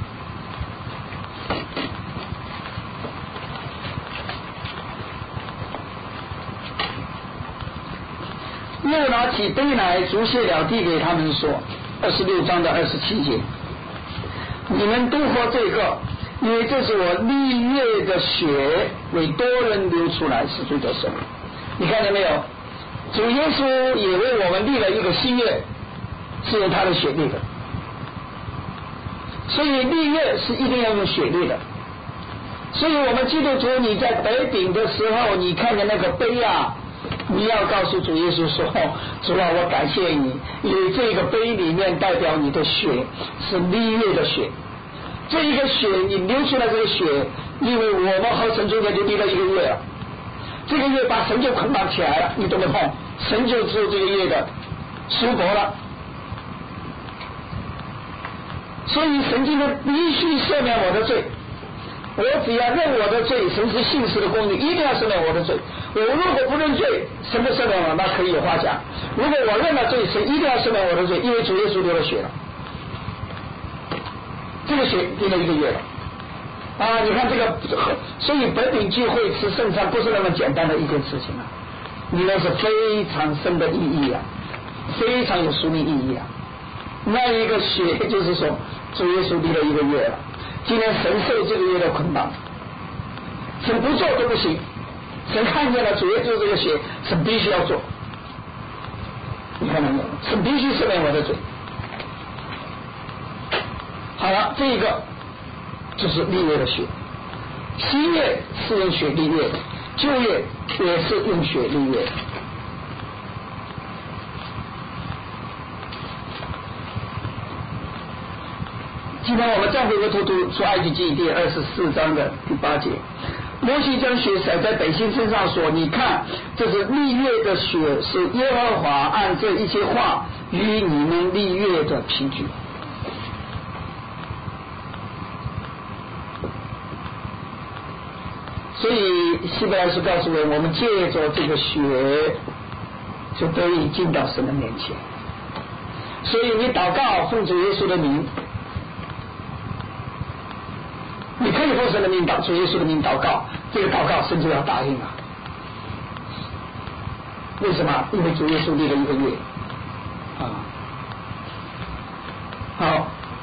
又拿起杯来，祝谢了，递给他们说，二十六章的二十七节，你们都喝这个，因为这是我立约的血，为多人流出来，是罪的手。你看见没有？主耶稣也为我们立了一个新约，是用他的血立的。所以立约是一定要用血立的。所以我们基督徒，你在摆饼的时候，你看见那个杯啊，你要告诉主耶稣说，主啊，我感谢你，因为这个杯里面代表你的血是立约的血，这一个血你流出来这个血，因为我们和神中间就立了一个约了，这个约把神就捆绑起来了，你懂不懂？神就做这个约的赎国了。所以神今天必须赦免我的罪，我只要认我的罪，神是信实的公义，一定要赦免我的罪。我如果不认罪，神不赦免我，那可以有话讲。如果我认了罪，神一定要赦免我的罪，因为主耶稣流了血了，这个血流了一个月了啊！你看这个，所以本饼聚会吃圣餐不是那么简单的一件事情啊，你那是非常深的意义啊，非常有属灵意义啊。那一个血就是说，主耶稣立了一个月了，今天神受这个月的捆绑，神不做都不行。神看见了主耶稣这个血，神必须要做。你看到没有？神必须赦免我的罪。好了，这一个就是立约的血。新约是用血立约的，旧约也是用血立约的。今天我们再回过头读出埃及记第二十四章的第八节，摩西将血洒在百姓身上说，你看，这是立约的血，是耶和华按这一些话与你们立约的凭据。所以希伯来书告诉我，我们借着这个血就得以进到神的面前。所以你祷告奉主耶稣的名，你可以奉神的名祷，主耶稣的名祷告，这个祷告神就要答应了。为什么？因为主耶稣立了一个约啊。 好，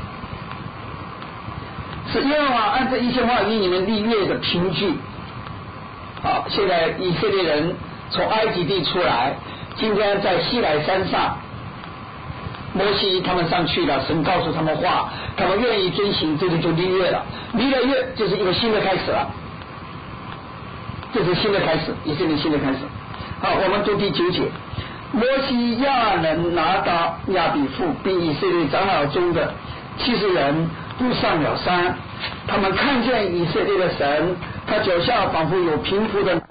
是耶和华按这一切话与你们立约的凭据。好，现在以色列人从埃及地出来，今天在西乃山上，摩西他们上去了，神告诉他们话，他们愿意遵行，这里就立约了。立了约就是一个新的开始了，这是新的开始，以色列新的开始。好，我们读第九节。摩西亚人拿达亚比父并以色列长老中的七十人都上了山，他们看见以色列的神，他脚下仿佛有平铺的